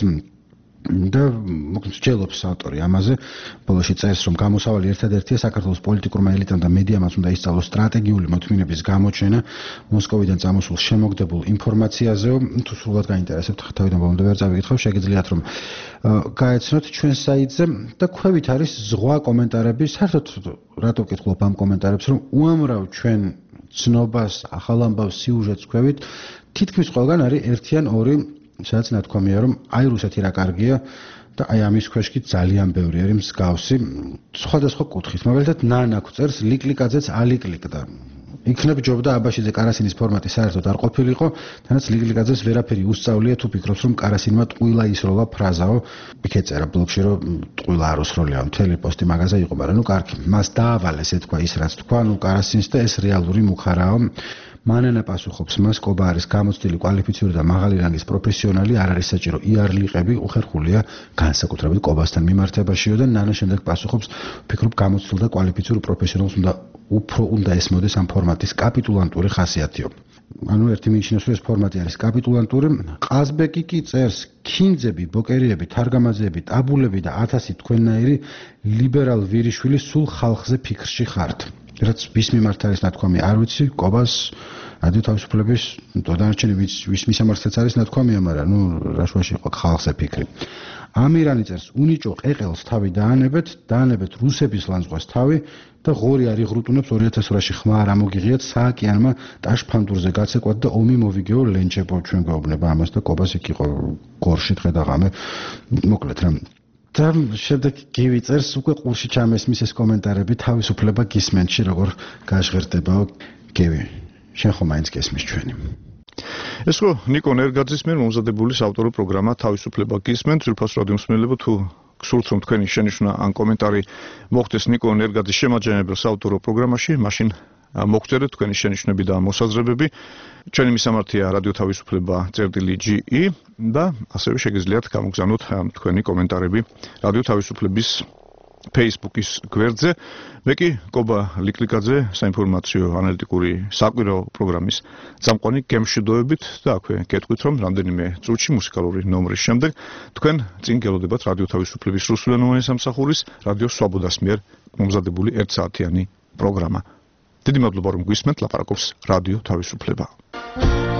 და მსჯელობს ავტორი ამაზე. ბოლოში წერს, რომ გამოსავალი ერთადერთია საქართველოს პოლიტიკურმა ელიტამ და მედიამაც უნდა ისწავლოს სტრატეგიული მოთმინების გამოჩენა მოსკოვიდან წამოსულ შემოგდებულ ინფორმაციაზეო. თუ სრულად გაინტერესებთ, თავიდან ბოლომდე ვერ წავიკითხავ, შეგიძლიათ რომ გაეცნოთ ჩვენ საიტზე და ქვევით არის ზღვა კომენტარები. საერთოდ რატო ვკითხულობ ამ კომენტარებს, რომ უამრავ ჩვენ ცნობას, ახალ ამბავს, სიუჟეტს ქვევით, თითქმის ყველგან არის ერთი ან ორი სადაც ნათქვამია, რომ აი რუსეთი რა კარგია და აი ამის ქვეშ კი ძალიან ბევრი არის მსგავსი სხვადასხვა კუთხით. მაგალითად, ნანა გვწერს, ლიკლიკაძეც ალიკლიკდა. იქნებ ჯობდა აბაშიძე კარასინის ფორმატი საერთოდ არ ყოფილიყო, თანაც ლიკლიკაძეს ვერაფერი უსწავლია თუ ფიქრობს, რომ კარასინმა ტყუილა ისროლა ფრაზაო. იქ ეწერა ბლოგში, რომ ტყუილა არ უსროლია, მთელი პოსტი მაგაზე იყო, მაგრამ ნუ კარგი. მას დაავალეს ეთქვა ის რაც თქვა, ნუ კარასინს და ეს რეალური მუხარაო. მანანა პასუხობს, მას კობა არის გამოცდილი, კვალიფიციური და მაღალი რანგის პროფესიონალი, არ არის საჭირო იარლიყები, უხერხულია განსაკუთრებით კობასთან მიმართებაშიო და ნანა შემდეგ პასუხობს, ფიქრობ გამოცდილ და კვალიფიციური პროფესიონალს უნდა უფრო უნდა ესმოდეს ამ ფორმატის კაპიტულანტური ხასიათიო. ანუ ერთი მიიჩნევს, რომ ეს ფორმატი არის კაპიტულანტური. ყაზბეკი კი წერს, ქინძები, ბოკერიები, თარგამაძეები, ტაბულები და ათასი თქვენნაირი ლიბერალ ვირიშვილი სულ ხალხზე ფიქრში ხართ. რაც ვის მიმართ არის ნათქვამი არ ვიცი, კობას რადიო თავისუფლების დანარჩენი ვის ვის მისამართიც არის ნათქვამია, მაგრამ ნუ რაშვაში იყო ხალხზე ფიქრი. ამირანი წერს, უნიჭო ყეყელს თავი დაანებეთ, დაანებეთ რუსების ლანძღვას თავი და ღორი არ იღრუტუნებს ორი ათას ორაში ხმა არ ამოგიღიათ სააკიანმა ტაშფანდურზე გაცეკვათ და ომი მოვიგეო ლენჩებო ჩვენ გაუბნება ამას და კობას იქ იყო გორში დღე და ღამე მოკლედ რა და შემდეგ გივი წერს უკვე ყურში ჩამესმის ეს კომენტარები თავისუფლება გისმენში როგორ გაჟღერდებაო გივი შენ ხომ მაინც გესმის ჩვენი ეს ხო ნიკო ნერგაძის მიერ მომზადებული საავტორო პროგრამა თავისუფლება გისმენთ ძვირფას რადიო მსმენელებო თუ გსურთ რომ თქვენი შენიშვნა ან კომენტარი მოხდეს ნიკო ნერგაძის შემაჯამებელ საავტორო პროგრამაში მაშინ მოგწერეთ თქვენი შენიშვნები და მოსაზრებები ჩვენი მისამართია რადიო თავისუფლება წერტილი ჯი ი და ასევე შეგიძლიათ გამოგზავნოთ თქვენი კომენტარები რადიო თავისუფლების Facebook-ის გვერდზე მე კი კობა ლიკლიკაძე საინფორმაციო ანალიტიკური საკვირაო პროგრამის წამყვანი გემშვიდობებით და აქვე გეტყვით რომ რამდენიმე წუთში მუსიკალური ნომრის შემდეგ თქვენ წინ გელოდებათ რადიო თავისუფლების რუსულენოვანი სამსახურის რადიო სვაბოდას მიერ მომზადებული ერთ საათიანი პროგრამა დიდი მადლობა რომ გვისმენთ ლაპარაკობს რადიო თავისუფლება